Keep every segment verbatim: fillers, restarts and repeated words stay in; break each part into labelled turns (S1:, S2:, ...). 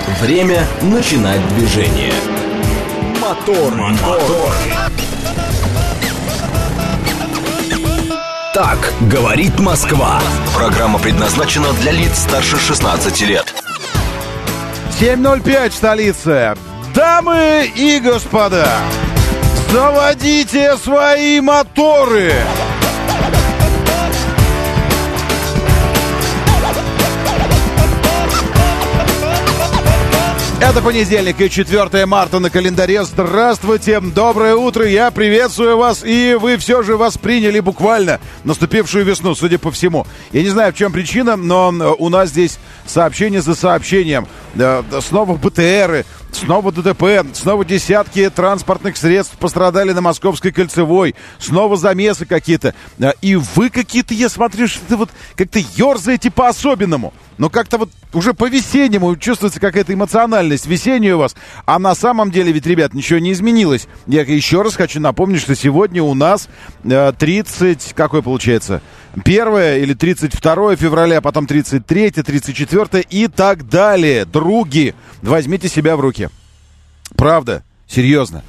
S1: Время начинать движение. Мотор, мотор. Так говорит Москва. Программа предназначена для лиц старше шестнадцати лет.
S2: семь ноль пять, столица. Дамы и господа, заводите свои моторы. Это понедельник и четвёртое марта на календаре. Здравствуйте, доброе утро, я приветствую вас. И вы все же восприняли буквально наступившую весну, судя по всему. Я не знаю, в чем причина, но у нас здесь сообщение за сообщением. Снова БТРы, снова ДТП, снова десятки транспортных средств пострадали на Московской кольцевой, снова замесы какие-то. И вы какие-то, я смотрю, что вот как-то ерзаете по-особенному. Но как-то вот уже по-весеннему чувствуется какая-то эмоциональность весенняя у вас. А на самом деле ведь, ребят, ничего не изменилось. Я еще раз хочу напомнить, что сегодня у нас тридцать, какой получается, первое или тридцать второе февраля, потом тридцать третье, тридцать четвёртое и так далее. Други, возьмите себя в руки. Правда, серьезно.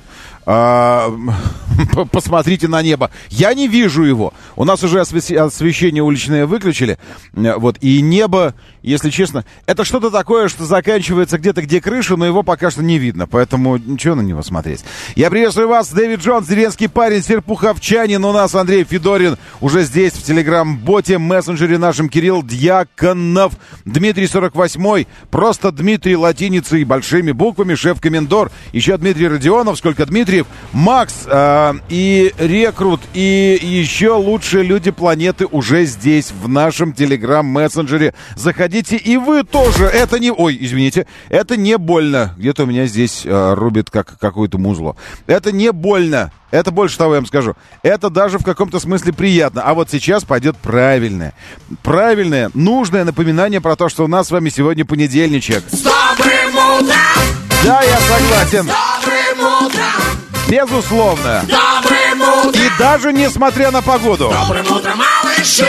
S2: А, посмотрите на небо. Я не вижу его. У нас уже освещение уличное выключили. Вот. И небо, если честно, это что-то такое, что заканчивается где-то, где крыша, но его пока что не видно. Поэтому ничего на него смотреть. Я приветствую вас, Дэвид Джонс, деревенский парень, серпуховчанин. У нас Андрей Федорин уже здесь, в телеграм-боте, мессенджере нашем Кирилл Дьяконов, Дмитрий сорок восьмой, просто Дмитрий латиницей, большими буквами, шеф-комендор. Еще Дмитрий Родионов, сколько Дмитриев, Макс э, и Рекрут, и еще лучшие люди планеты уже здесь, в нашем телеграм-мессенджере. Заходите, и вы тоже. Это не... Ой, извините. Это не больно. Где-то у меня здесь э, рубит как какое-то музло. Это не больно. Это больше того, я вам скажу. Это даже в каком-то смысле приятно. А вот сейчас пойдет правильное. Правильное, нужное напоминание про то, что у нас с вами сегодня понедельничек.
S3: С добрым утром!
S2: Да, я согласен.
S3: С добрым утром!
S2: Безусловно.
S3: Добрым утром!
S2: И даже несмотря на погоду.
S3: Добрым утром, малыши!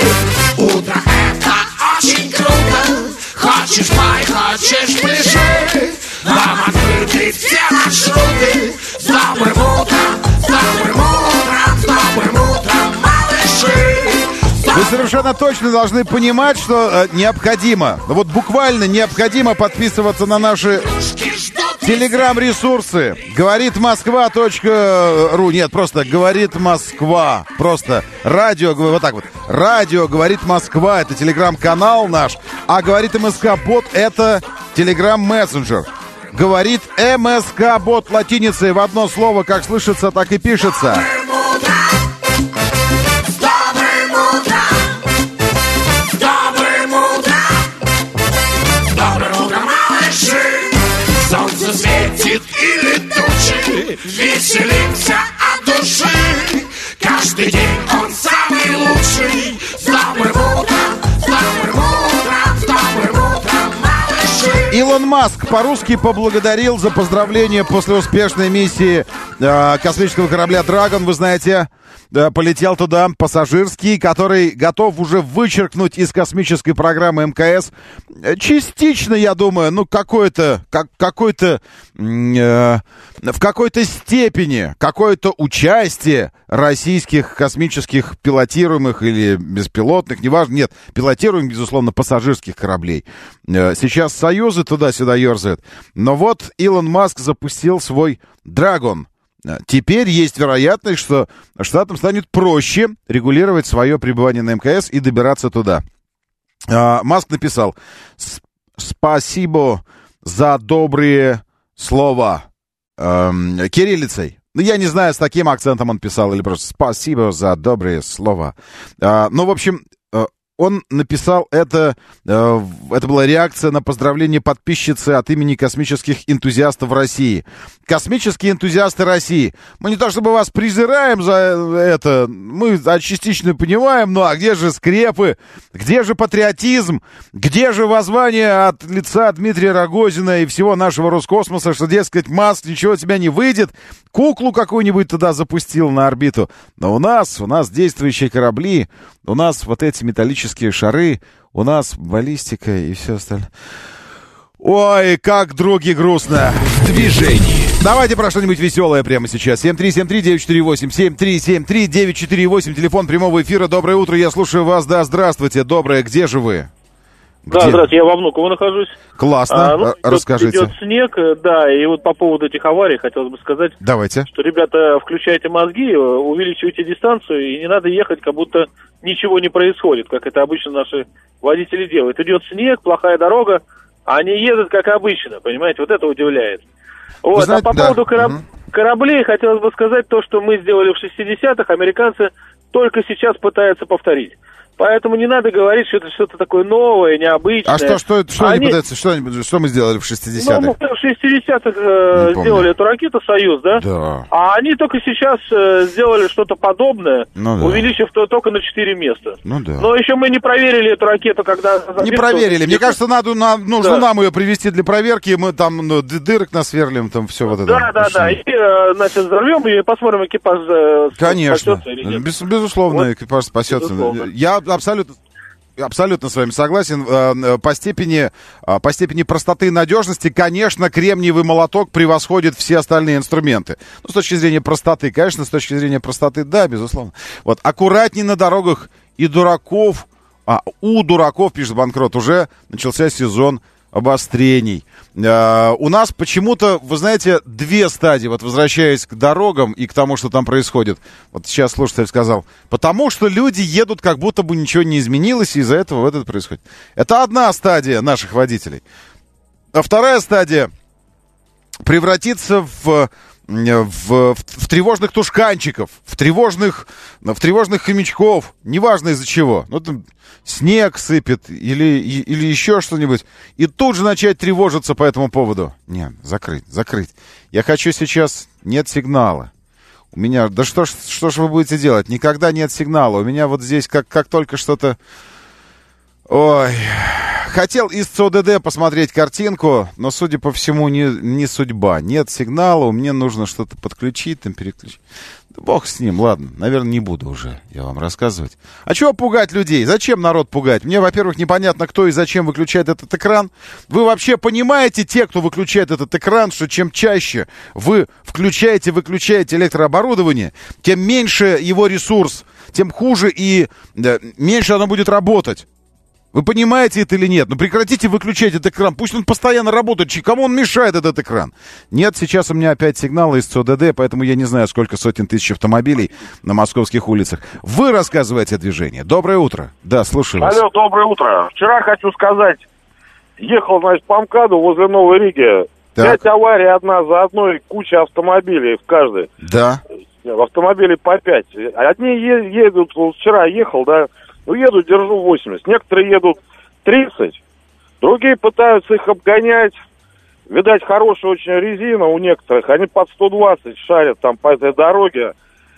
S3: Утро это очень круто. Хочешь пой, хочешь пляши. Вам открыты все маршруты. С добрым утром, с добрым утром, с добрым утром, малыши!
S2: Вы совершенно точно должны понимать, что э, необходимо, вот буквально необходимо подписываться на наши телеграм-ресурсы. Говорит Москва точка ру. Нет, просто Говорит Москва. Просто радио, вот так вот. Радио Говорит Москва. Это телеграм-канал наш. А Говорит МСК-бот — это телеграм-мессенджер. Говорит МСК-бот латиницей в одно слово, как слышится, так и пишется.
S3: Солнце светит и летучий, веселимся от души. Каждый день он самый лучший. С добрым утром, с добрым утром, с добрым утром, малыши.
S2: Илон Маск по-русски поблагодарил за поздравление после успешной миссии э, космического корабля «Драгон». Вы знаете, э, полетел туда пассажирский, который готов уже вычеркнуть из космической программы МКС частично, я думаю, ну, какое-то, как, какое-то, э, в какой-то степени, какое-то участие российских космических пилотируемых или беспилотных, неважно, нет, пилотируемых, безусловно, пассажирских кораблей. Э, сейчас союзы туда-сюда ерзают. Но вот Илон Маск запустил свой «Драгон». Теперь есть вероятность, что штатам станет проще регулировать свое пребывание на МКС и добираться туда. Маск написал: «Спасибо за добрые слова». Эм, кириллицей. Ну, я не знаю, с таким акцентом он писал или просто «спасибо за добрые слова». Э, ну, в общем... Он написал это, э, это была реакция на поздравление подписчицы от имени космических энтузиастов России. Космические энтузиасты России. Мы не то чтобы вас презираем за это, мы частично понимаем, ну а где же скрепы, где же патриотизм, где же воззвание от лица Дмитрия Рогозина и всего нашего Роскосмоса, что, дескать, Маск, ничего у тебя не выйдет, куклу какую-нибудь туда запустил на орбиту. Но у нас, у нас действующие корабли, у нас вот эти металлические шары, у нас баллистика и все остальное. Ой, как, други, грустно.
S1: В движении.
S2: Давайте про что-нибудь веселое прямо сейчас. семь три семь три девять четыре восемь, семь три семь три девять четыре восемь, телефон прямого эфира. Доброе утро, я слушаю вас. Да, здравствуйте. Доброе, где же вы?
S4: Где? Да, здравствуйте, я во Внуково нахожусь.
S2: Классно, а, ну, расскажите.
S4: Идет снег, да, и вот по поводу этих аварий хотелось бы сказать,
S2: Давайте.
S4: Что, ребята, включайте мозги, увеличивайте дистанцию, и не надо ехать, как будто ничего не происходит, как это обычно наши водители делают. Идет снег, плохая дорога, а они едут как обычно, понимаете, вот это удивляет. Вот, знаете, а по да. поводу кораб... угу. кораблей хотелось бы сказать то, что мы сделали в шестидесятых, американцы только сейчас пытаются повторить. Поэтому не надо говорить, что это что-то такое новое, необычное.
S2: А что, что, что они пытаются, что, что мы сделали в шестидесятых?
S4: Ну, мы в шестидесятых э, сделали эту ракету «Союз», да?
S2: Да.
S4: А они только сейчас э, сделали что-то подобное,
S2: ну, да.
S4: увеличив то только на четыре места.
S2: Ну да.
S4: Но еще мы не проверили эту ракету, когда...
S2: Не проверили. Мне кажется, надо, на, нужно да. нам ее привезти для проверки, мы там ну, дырок насверлим, там все вот это.
S4: Да, да, да. И, э, значит, взорвем и посмотрим, экипаж э,
S2: Конечно.
S4: спасется или нет.
S2: Без, безусловно, вот. Экипаж спасется. Безусловно. Я абсолютно... Абсолютно с вами согласен. По степени, по степени простоты и надежности, конечно, кремниевый молоток превосходит все остальные инструменты. Ну, с точки зрения простоты, конечно, с точки зрения простоты, да, безусловно. Вот, аккуратней на дорогах и дураков, а, у дураков, пишет Банкрот, уже начался сезон обострений. Uh, у нас почему-то, вы знаете, две стадии, вот возвращаясь к дорогам и к тому, что там происходит. Вот сейчас слушатель сказал, потому что люди едут, как будто бы ничего не изменилось, и из-за этого вот это происходит. Это одна стадия наших водителей. А вторая стадия превратится в... В, в, в тревожных тушканчиков, в тревожных, в тревожных хомячков, неважно из-за чего. Ну, там снег сыпет или, или еще что-нибудь. И тут же начать тревожиться по этому поводу. Нет, закрыть, закрыть. Я хочу сейчас... Нет сигнала. У меня... Да что ж, что ж вы будете делать? Никогда нет сигнала. У меня вот здесь как, как только что-то... Ой... Хотел из ЦОДД посмотреть картинку, но, судя по всему, не, не судьба. Нет сигнала, мне нужно что-то подключить, там переключить. Да бог с ним, ладно, наверное, не буду уже я вам рассказывать. А чего пугать людей? Зачем народ пугать? Мне, во-первых, непонятно, кто и зачем выключает этот экран. Вы вообще понимаете, те, кто выключает этот экран, что чем чаще вы включаете, выключаете электрооборудование, тем меньше его ресурс, тем хуже и да, меньше оно будет работать. Вы понимаете это или нет? Ну прекратите выключать этот экран. Пусть он постоянно работает. Кому он мешает, этот экран? Нет, сейчас у меня опять сигналы из ЦОДД, поэтому я не знаю, сколько сотен тысяч автомобилей на московских улицах. Вы рассказываете о движении. Доброе утро. Да, слушаю вас.
S5: Алло, доброе утро. Вчера, хочу сказать, ехал, значит, по МКАДу возле Новой Риги. Пять аварий одна за одной, куча автомобилей в каждой.
S2: Да.
S5: Автомобилей по пять. Одни едут, вот вчера ехал, да, ну, еду, держу восемьдесят. Некоторые едут тридцать, другие пытаются их обгонять. Видать, хорошая очень резина у некоторых. Они под сто двадцать шарят там по этой дороге.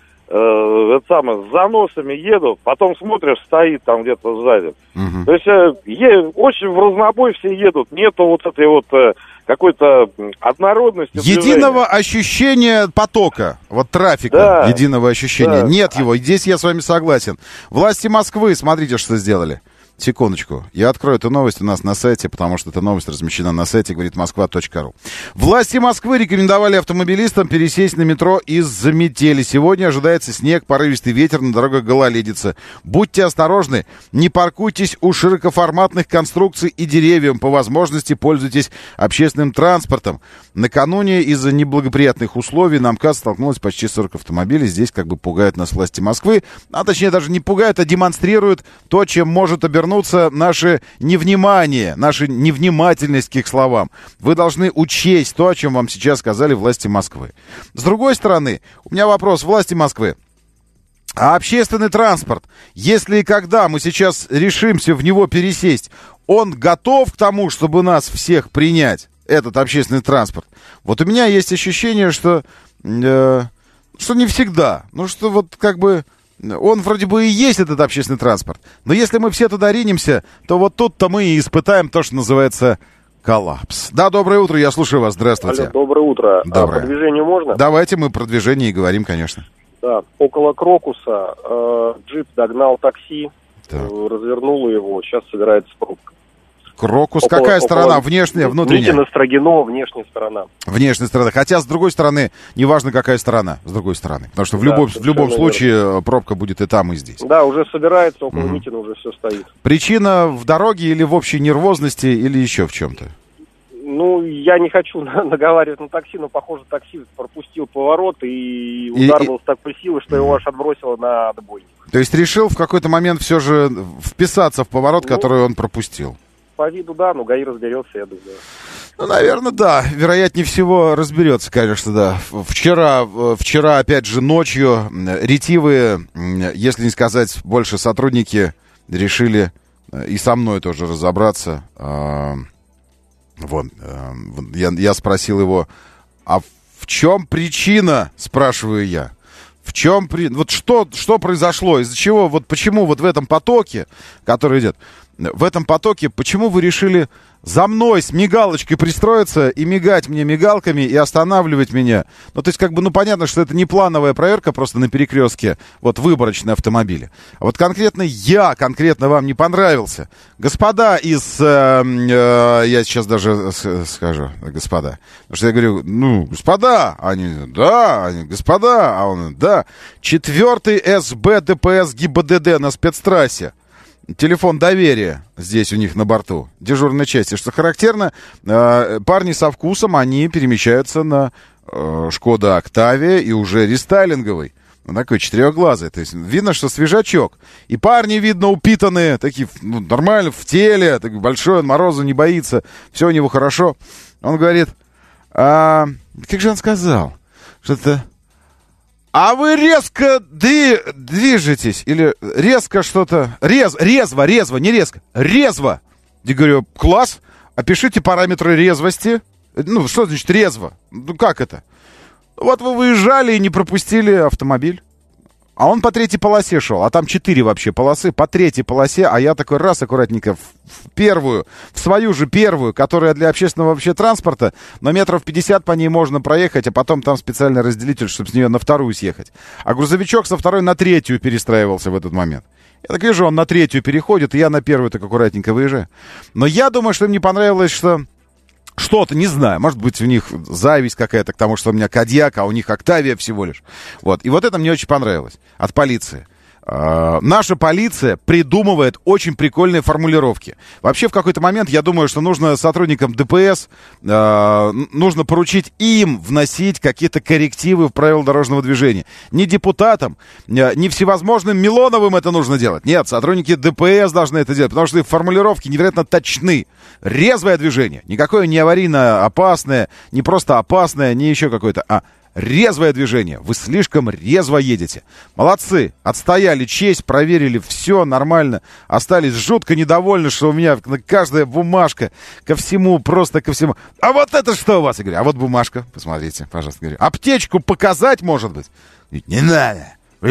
S5: Э, это самое, с заносами едут. Потом смотришь, стоит там где-то сзади. Угу. То есть э, е, очень в разнобой все едут. Нету вот этой вот... Э, какой-то однородности.
S2: Единого движения. Ощущения потока, вот трафика, да, единого ощущения. Да. Нет его, здесь я с вами согласен. Власти Москвы, смотрите, что сделали. Секундочку, я открою эту новость у нас на сайте, потому что эта новость размещена на сайте, говорит москва точка ру. Власти Москвы рекомендовали автомобилистам пересесть на метро из-за метели. Сегодня ожидается снег, порывистый ветер, на дорогах гололедица. Будьте осторожны, не паркуйтесь у широкоформатных конструкций и деревьев. По возможности пользуйтесь общественным транспортом. Накануне из-за неблагоприятных условий на МКАД столкнулось почти сорок автомобилей. Здесь как бы пугают нас власти Москвы. А точнее даже не пугают, а демонстрируют то, чем может обернуться наше невнимание, наша невнимательность к их словам. Вы должны учесть то, о чем вам сейчас сказали власти Москвы. С другой стороны, у меня вопрос, власти Москвы. А общественный транспорт, если и когда мы сейчас решимся в него пересесть, он готов к тому, чтобы нас всех принять, этот общественный транспорт? Вот у меня есть ощущение, что, э, что не всегда. Ну, что вот как бы... Он вроде бы и есть, этот общественный транспорт. Но если мы все туда ринемся, то вот тут-то мы и испытаем то, что называется коллапс. Да, доброе утро, я слушаю вас, здравствуйте.
S5: Алло, доброе утро.
S2: Доброе.
S5: А, по движению можно?
S2: Давайте мы про движение и говорим, конечно.
S5: Да, около Крокуса э, джип догнал такси,
S2: так.
S5: э, развернул его, сейчас собирается пробка.
S2: Крокус.
S6: Около,
S2: Какая
S6: около
S2: сторона? Внешняя, внутренняя?
S6: Митина, Строгино, внешняя сторона.
S2: Внешняя сторона. Хотя, с другой стороны, неважно, какая сторона, с другой стороны. Потому что в
S6: Да,
S2: любом, в любом
S6: верно.
S2: случае пробка будет и там, и здесь.
S6: Да, уже собирается, около
S2: Мгм.
S6: Митина уже все стоит.
S2: Причина в дороге или в общей нервозности, или еще в чем-то?
S6: Ну, я не хочу наговаривать на такси, но, похоже, такси пропустил поворот, и удар
S2: И-
S6: был с такой силы, что его аж отбросило на отбойник.
S2: То есть решил в какой-то момент все же вписаться в поворот,
S6: Ну,
S2: который он пропустил?
S6: По виду, да, но ГАИ разберется, я думаю.
S2: Ну, наверное, да. Вероятнее всего разберется, конечно, да. Вчера, вчера опять же, ночью ретивые, если не сказать больше, сотрудники решили и со мной тоже разобраться. Вот, я, я спросил его, а в чем причина, спрашиваю я. В чем при... Вот что, что произошло? Из-за чего? Вот почему вот в этом потоке, который идет, в этом потоке, почему вы решили за мной с мигалочкой пристроиться и мигать мне мигалками и останавливать меня? Ну, то есть, как бы, ну, понятно, что это не плановая проверка просто на перекрестке, вот, выборочные автомобили. А вот конкретно я, конкретно вам не понравился. Господа из... Э, э, я сейчас даже скажу, господа. Потому что я говорю, ну, господа, они, да, они, господа, а он, да. Четвертый СБ ДПС ГИБДД на спецтрассе. Телефон доверия здесь у них на борту, дежурной части. Что характерно, э, парни со вкусом, они перемещаются на э, Шкода Октавия и уже рестайлинговый. Он такой четырехглазый. То есть видно, что свежачок. И парни, видно, упитанные, такие, ну, нормально, в теле, такой большой, он морозу не боится, все у него хорошо. Он говорит, а, как же он сказал? Что-то... А вы резко дви- движетесь, или резко что-то... Рез, резво, резво, не резко, резво. Я говорю, класс, опишите параметры резвости. Ну, что значит резво? Ну, как это? Вот вы выезжали и не пропустили автомобиль. А он по третьей полосе шел, а там четыре вообще полосы, по третьей полосе, а я такой раз аккуратненько в, в первую, в свою же первую, которая для общественного вообще транспорта, но метров пятьдесят по ней можно проехать, а потом там специальный разделитель, чтобы с нее на вторую съехать. А грузовичок со второй на третью перестраивался в этот момент. Я так вижу, он на третью переходит, и я на первую так аккуратненько выезжаю. Но я думаю, что им не понравилось, что... Что-то, не знаю, может быть, у них зависть какая-то к тому, что у меня Кодиак, а у них Октавия всего лишь. Вот. И вот это мне очень понравилось от полиции. Uh, наша полиция придумывает очень прикольные формулировки. Вообще, в какой-то момент, я думаю, что нужно сотрудникам ДПС, uh, нужно поручить им вносить какие-то коррективы в правила дорожного движения. Не депутатам, uh, не всевозможным Милоновым это нужно делать. Нет, сотрудники ДПС должны это делать, потому что их формулировки невероятно точны. Резвое движение, никакое не аварийно опасное, не просто опасное, не еще какое-то, а резвое движение. Вы слишком резво едете. Молодцы. Отстояли честь, проверили все нормально. Остались жутко недовольны, что у меня каждая бумажка ко всему, просто ко всему. А вот это что у вас? Я говорю, а вот бумажка. Посмотрите, пожалуйста. Говорю, аптечку показать, может быть? Не надо.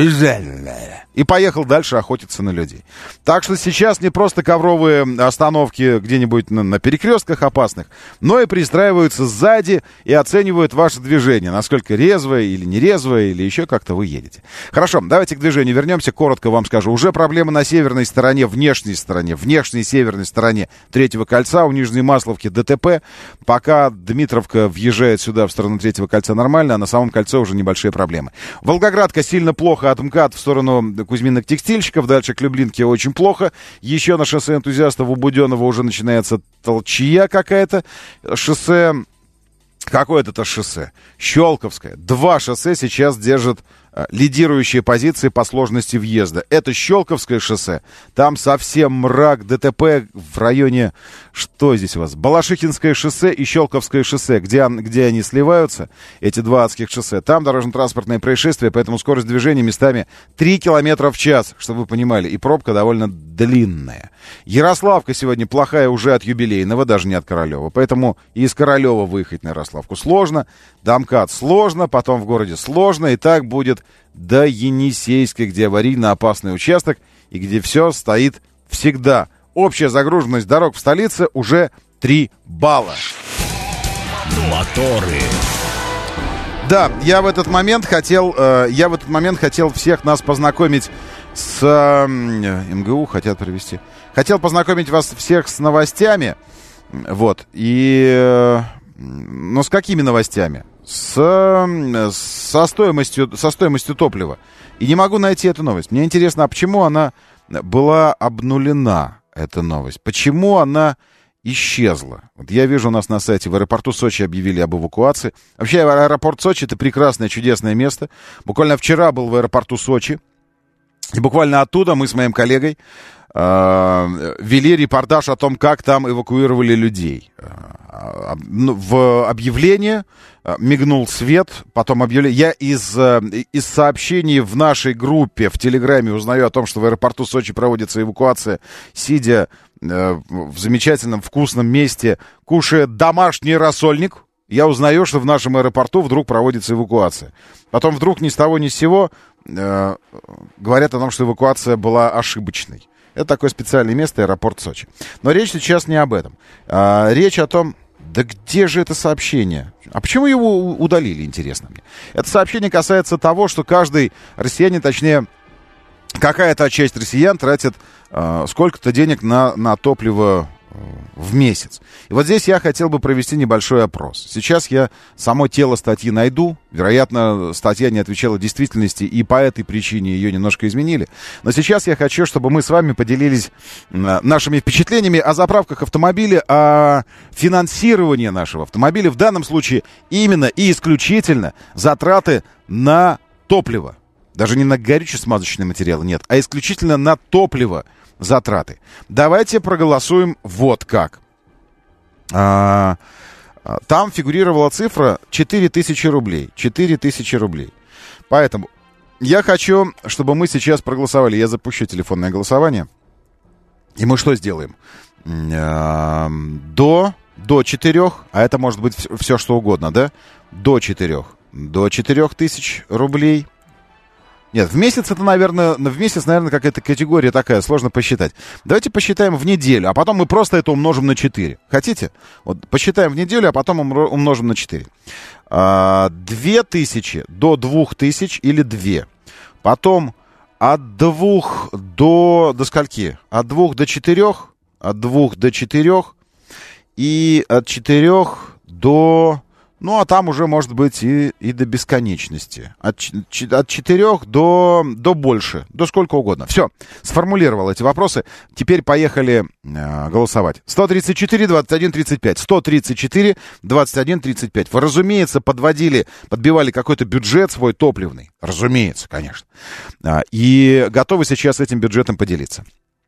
S2: И поехал дальше охотиться на людей. Так что сейчас не просто ковровые остановки где-нибудь на, на перекрестках опасных, но и пристраиваются сзади и оценивают ваше движение, насколько резвое или нерезвое, или еще как-то вы едете. Хорошо, давайте к движению вернемся. Коротко вам скажу. Уже проблемы на северной стороне, внешней стороне, внешней северной стороне Третьего кольца, у Нижней Масловки ДТП. Пока Дмитровка въезжает сюда в сторону Третьего кольца нормально, а на самом кольце уже небольшие проблемы. Волгоградка сильно плохо от МКАД в сторону Кузьминых текстильщиков, дальше к Люблинке очень плохо. Еще на шоссе энтузиастов у Буденова уже начинается толчья какая-то. Шоссе... Какое это шоссе? Щелковское. Два шоссе сейчас держат э, лидирующие позиции по сложности въезда. Это Щелковское шоссе. Там совсем мрак, ДТП в районе... Что здесь у вас? Балашихинское шоссе и Щелковское шоссе. Где, где они сливаются, эти два адских шоссе. Там дорожно-транспортное происшествие, поэтому скорость движения местами три километра в час, чтобы вы понимали. И пробка довольно длинная. Ярославка сегодня плохая уже от Юбилейного, даже не от Королева. Поэтому и из Королева выехать на Ярославку сложно. До МКАД сложно, потом в городе сложно. И так будет до Енисейской, где аварийно опасный участок и где все стоит всегда. Общая загруженность дорог в столице уже три балла.
S1: Моторы.
S2: Да, я в этот момент хотел, э, я в этот момент хотел всех нас познакомить с э, МГУ хотят привести. Хотел познакомить вас всех с новостями. Вот. И... Э, но с какими новостями? С, э, со, стоимостью, со стоимостью топлива. И не могу найти эту новость. Мне интересно, а почему она была обнулена, эта новость? Почему она исчезла? Вот я вижу, у нас на сайте в аэропорту Сочи объявили об эвакуации. Вообще, аэропорт Сочи — это прекрасное, чудесное место. Буквально вчера был в аэропорту Сочи. И буквально оттуда мы с моим коллегой э, вели репортаж о том, как там эвакуировали людей. Э, в объявлении э, мигнул свет, потом объявление. Я из, э, из сообщений в нашей группе в Телеграме узнаю о том, что в аэропорту Сочи проводится эвакуация, сидя э, в замечательном вкусном месте, кушая домашний рассольник. Я узнаю, что в нашем аэропорту вдруг проводится эвакуация. Потом вдруг ни с того ни с сего э, говорят о том, что эвакуация была ошибочной. Это такое специальное место, аэропорт Сочи. Но речь сейчас не об этом. А, речь о том, да где же это сообщение? А почему его удалили, интересно мне? Это сообщение касается того, что каждый россиянин, точнее, какая-то часть россиян тратит э, сколько-то денег на, на топливо в месяц. И вот здесь я хотел бы провести небольшой опрос. Сейчас я само тело статьи найду. Вероятно, статья не отвечала действительности, и по этой причине ее немножко изменили. Но сейчас я хочу, чтобы мы с вами поделились нашими впечатлениями о заправках автомобиля, о финансировании нашего автомобиля. В данном случае именно и исключительно затраты на топливо. Даже не на горюче-смазочные материалы, нет, а исключительно на топливо затраты. Давайте проголосуем вот как. А, там фигурировала цифра четыре тысячи рублей. четыре тысячи рублей. Поэтому я хочу, чтобы мы сейчас проголосовали. Я запущу телефонное голосование. И мы что сделаем? А, до, до четырех, а это может быть все, все что угодно, да? До четырех. До четырех тысяч рублей. Нет, в месяц это, наверное, в месяц, наверное, какая-то категория такая, сложно посчитать. Давайте посчитаем в неделю, а потом мы просто это умножим на четыре. Хотите? Вот посчитаем в неделю, а потом умножим на четыре. Две тысячи до двух тысяч или две. Потом от двух до... До скольки? От двух до четырех. От двух до четырех. И от четырех до... Ну, а там уже, может быть, и, и до бесконечности. От, от четырех до, до больше, до сколько угодно. Все, сформулировал эти вопросы. Теперь поехали э, голосовать. сто тридцать четыре двадцать один тридцать пять. сто тридцать четыре двадцать один тридцать пять. Вы, разумеется, подводили, подбивали какой-то бюджет свой топливный. Разумеется, конечно. А, и готовы сейчас этим бюджетом поделиться.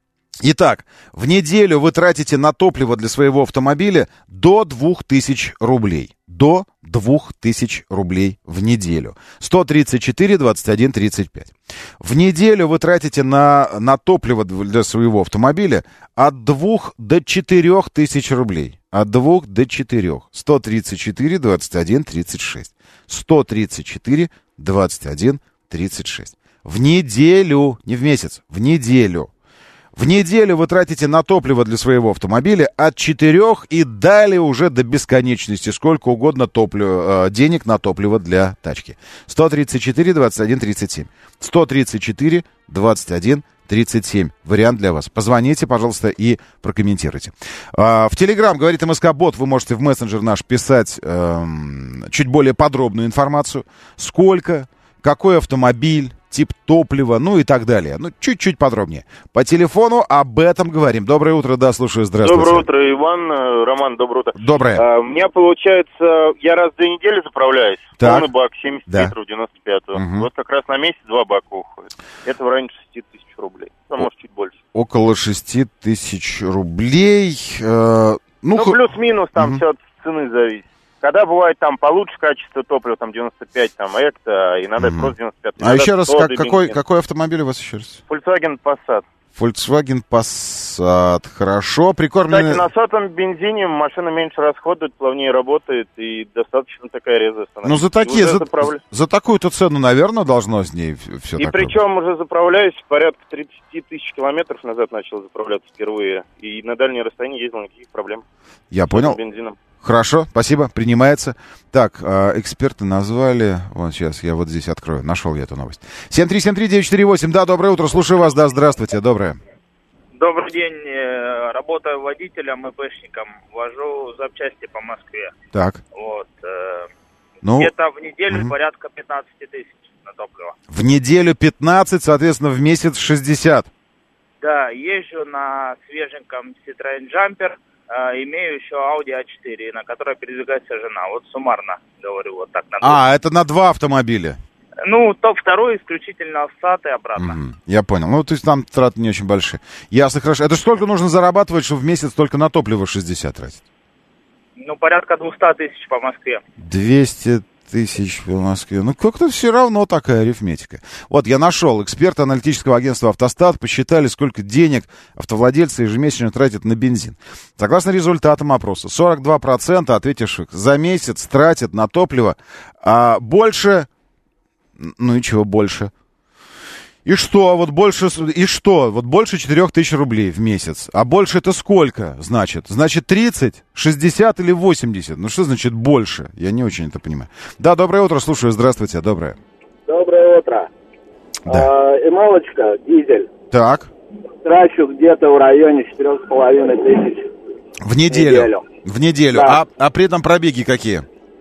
S2: Итак, в неделю вы тратите на топливо для своего автомобиля до двух тысяч рублей. До двух тысяч рублей в неделю. сто тридцать четыре двадцать один тридцать пять. В неделю вы тратите на, на топливо для своего автомобиля от двух до четырех тысяч рублей. От двух до четырех. сто тридцать четыре двадцать один тридцать шесть. сто тридцать четыре двадцать один тридцать шесть. В неделю, не в месяц, в неделю. В неделю вы тратите на топливо для своего автомобиля от четырех и далее уже до бесконечности. Сколько угодно топлива, денег на топливо для тачки. сто тридцать четыре двадцать один тридцать семь. сто тридцать четыре двадцать один тридцать семь. Вариант для вас. Позвоните, пожалуйста, и прокомментируйте. В Телеграм, говорит МСК-бот, вы можете в мессенджер наш писать эм, чуть более подробную информацию. Сколько, какой автомобиль, тип топлива, ну и так далее. Ну, чуть-чуть подробнее. По телефону об этом говорим. Доброе утро, да, слушаю, здравствуйте.
S7: Доброе утро, Иван, Роман, доброе утро.
S2: Доброе.
S7: А, у меня, получается, я раз в две недели заправляюсь.
S2: Так.
S7: Полный бак, семьдесят
S2: Да.
S7: литров, девяносто пятого.
S2: Угу.
S7: Вот как раз на месяц два бака уходит. Это в районе шести тысяч рублей. Ну, может, чуть больше.
S2: Около шести тысяч рублей. Э, ну,
S7: Ну,
S2: х-
S7: плюс-минус, там
S2: Мгм.
S7: все от цены зависит. Когда бывает там получше качество топлива, там девяносто пять, там экто, иногда
S2: Мгм.
S7: просто девяносто пять.
S2: А
S7: иногда
S2: еще раз,
S7: сто
S2: как-
S7: для
S2: какой,
S7: бензина.
S2: какой автомобиль у вас еще раз?
S7: Volkswagen Passat.
S2: Volkswagen Passat. Хорошо, прикормленный...
S7: Кстати, на сотом бензине машина меньше расходует, плавнее работает и достаточно такая резвая становится.
S2: Ну, за такие,
S7: Уже
S2: за,
S7: заправля-
S2: за такую-то цену, наверное, должно с ней все
S7: И
S2: такое.
S7: причем уже заправляюсь порядка тридцать тысяч километров назад начал заправляться впервые. И на дальние расстояния ездил, никаких проблем.
S2: Я
S7: С
S2: понял.
S7: бензином.
S2: Хорошо, спасибо, принимается. Так, э, эксперты назвали... Вот сейчас я вот здесь открою. Нашел я эту новость. семь три семь три девять четыре восемь. Да, доброе утро, слушаю вас. Да, здравствуйте, доброе.
S8: Добрый день. Работаю водителем, ИПшником. Вожу запчасти по Москве.
S2: Так.
S8: Вот.
S2: Ну,
S8: где-то в неделю
S2: угу.
S8: порядка пятнадцать тысяч на топливо.
S2: В неделю пятнадцать, соответственно, в месяц шестьдесят.
S8: Да, езжу на свеженьком Citroen Jumper. Имею еще Audi а четыре, на которой передвигается жена. Вот суммарно говорю вот так. На
S2: а, это на два автомобиля?
S8: Ну, то второй исключительно в САД и обратно.
S2: Угу, я понял. Ну, то есть там траты не очень большие. Ясно, хорошо. Это сколько нужно зарабатывать, чтобы в месяц только на топливо шестьдесят тратить?
S8: Ну, порядка двести тысяч по Москве.
S2: двести тысяч в Москве. Ну, как-то все равно такая арифметика. Вот, я нашел. Эксперты аналитического агентства «Автостат» посчитали, сколько денег автовладельцы ежемесячно тратят на бензин. Согласно результатам опроса, сорок два процента ответивших за месяц тратят на топливо, а больше... Ну и чего больше? И что? Вот больше... И что? Вот больше четырех тысяч рублей в месяц. А больше это сколько, значит? Значит, тридцать, шестьдесят или восемьдесят? Ну что значит больше? Я не очень это понимаю. Да, доброе утро, слушаю. Здравствуйте, доброе.
S9: Доброе утро.
S2: Да.
S9: А, эмалочка, дизель.
S2: Так.
S9: Трачу где-то в районе четырех с половиной тысяч.
S2: В неделю?
S9: неделю.
S2: В неделю.
S9: Да.
S2: А, а при этом пробеги какие?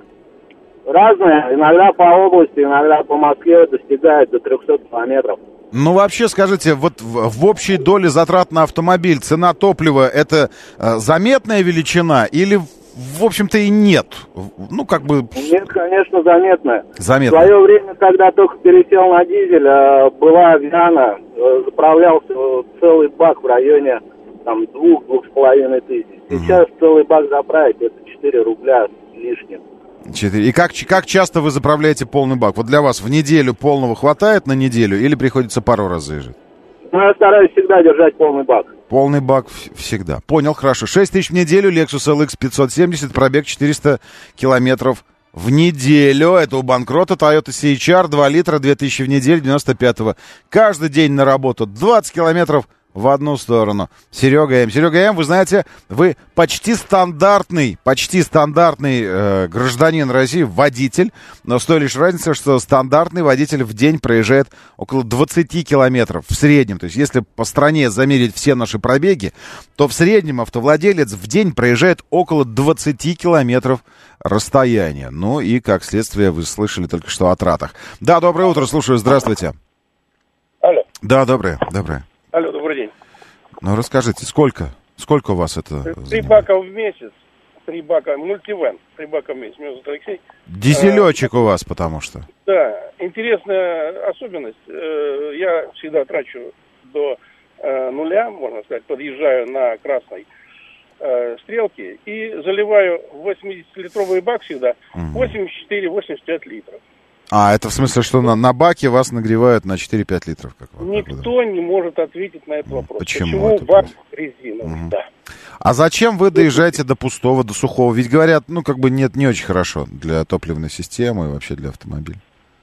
S9: Разные. Иногда по области, иногда по Москве достигает до трехсот километров.
S2: Ну, вообще, скажите, вот в, в общей доле затрат на автомобиль цена топлива — это э, заметная величина или, в общем-то, и нет? Ну, как бы...
S9: Нет, конечно, заметная.
S2: Заметно.
S9: В свое время, когда только пересел на дизель, э, была Виана, э, заправлялся целый бак в районе там двух-двух с половиной тысяч. Сейчас угу. целый бак заправить — это четыре рубля лишним.
S2: четыре. И как, как часто вы заправляете полный бак? Вот для вас в неделю полного хватает на неделю или приходится пару раз заезжать?
S9: Ну, я стараюсь всегда держать полный бак.
S2: Полный бак всегда. Понял, хорошо. шесть тысяч в неделю, Lexus эл икс пятьсот семьдесят, пробег четыреста километров в неделю. Это у банкрота Toyota си эйч ар, два литра, две тысячи в неделю, девяносто пятого. Каждый день на работу, двадцать километров в одну сторону. Серега М. Серега М, вы знаете, вы почти стандартный, почти стандартный э, гражданин России, водитель, но с той лишь разницей, что стандартный водитель в день проезжает около двадцать километров в среднем. То есть, если по стране замерить все наши пробеги, то в среднем автовладелец в день проезжает около двадцать километров расстояния. Ну и, как следствие, вы слышали только что о тратах. Да, доброе утро, слушаю, здравствуйте.
S10: Алло.
S2: Да, доброе, доброе.
S10: Алло, добрый день.
S2: Ну, расскажите, сколько? Сколько у вас это
S10: Три бака в месяц. Три бака, мультивэн. Три бака в месяц. Меня зовут Алексей.
S2: Дизелечек а, у вас, потому что.
S10: Да, интересная особенность. Я всегда трачу до нуля, можно сказать, подъезжаю на красной стрелке и заливаю восьмидесятилитровый бак всегда, восемьдесят четыре - восемьдесят пять литров.
S2: А, это в смысле, что на, на баке вас нагревают на четыре-пять литров? Как вы,
S10: Никто
S2: как вы
S10: не может ответить на этот вопрос.
S2: Почему?
S10: Почему бак резиновый? Угу. Да.
S2: А зачем вы доезжаете до пустого, до сухого? Ведь говорят, ну, как бы нет, не очень хорошо для топливной системы и вообще для автомобиля.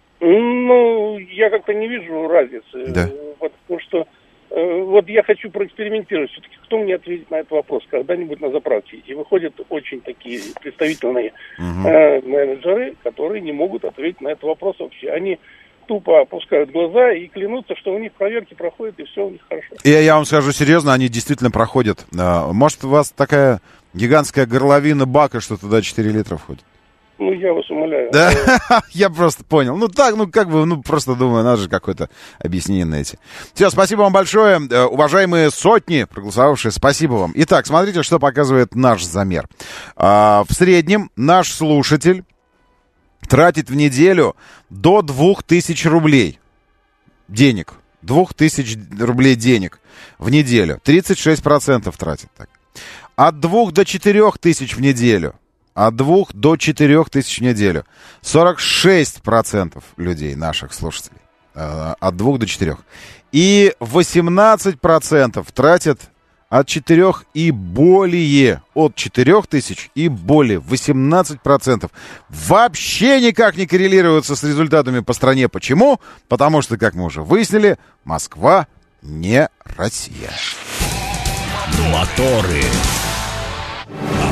S10: Ну, я как-то не вижу разницы.
S2: Да.
S10: Потому что э, вот я хочу проэкспериментировать. Все-таки кто мне ответит на этот вопрос когда-нибудь на заправке? И выходят очень такие представительные угу. э, менеджеры, которые не могут ответить на этот вопрос вообще. Они тупо опускают глаза и клянутся, что у них проверки проходят, и все у них хорошо.
S2: И я вам скажу серьезно, они действительно проходят. Может, у вас такая гигантская горловина бака, что туда четыре литра входит?
S10: Ну, я вас умоляю.
S2: Да, я просто понял. Ну, так, ну, как бы, ну, просто думаю, надо же какое-то объяснение найти. Все, спасибо вам большое, уважаемые сотни проголосовавшие, спасибо вам. Итак, смотрите, что показывает наш замер. А, в среднем наш слушатель тратит в неделю до двух тысяч рублей денег. Двух тысяч рублей денег в неделю. тридцать шесть процентов тратит так. От двух до четырех тысяч в неделю. От двух до четырех тысяч в неделю. сорок шесть процентов людей, наших слушателей. Э, от двух до четырех. И восемнадцать процентов тратят от четырех и более. От четырех тысяч и более. восемнадцать процентов. Вообще никак не коррелируются с результатами по стране. Почему? Потому что, как мы уже выяснили, Москва не Россия.
S1: Моторы.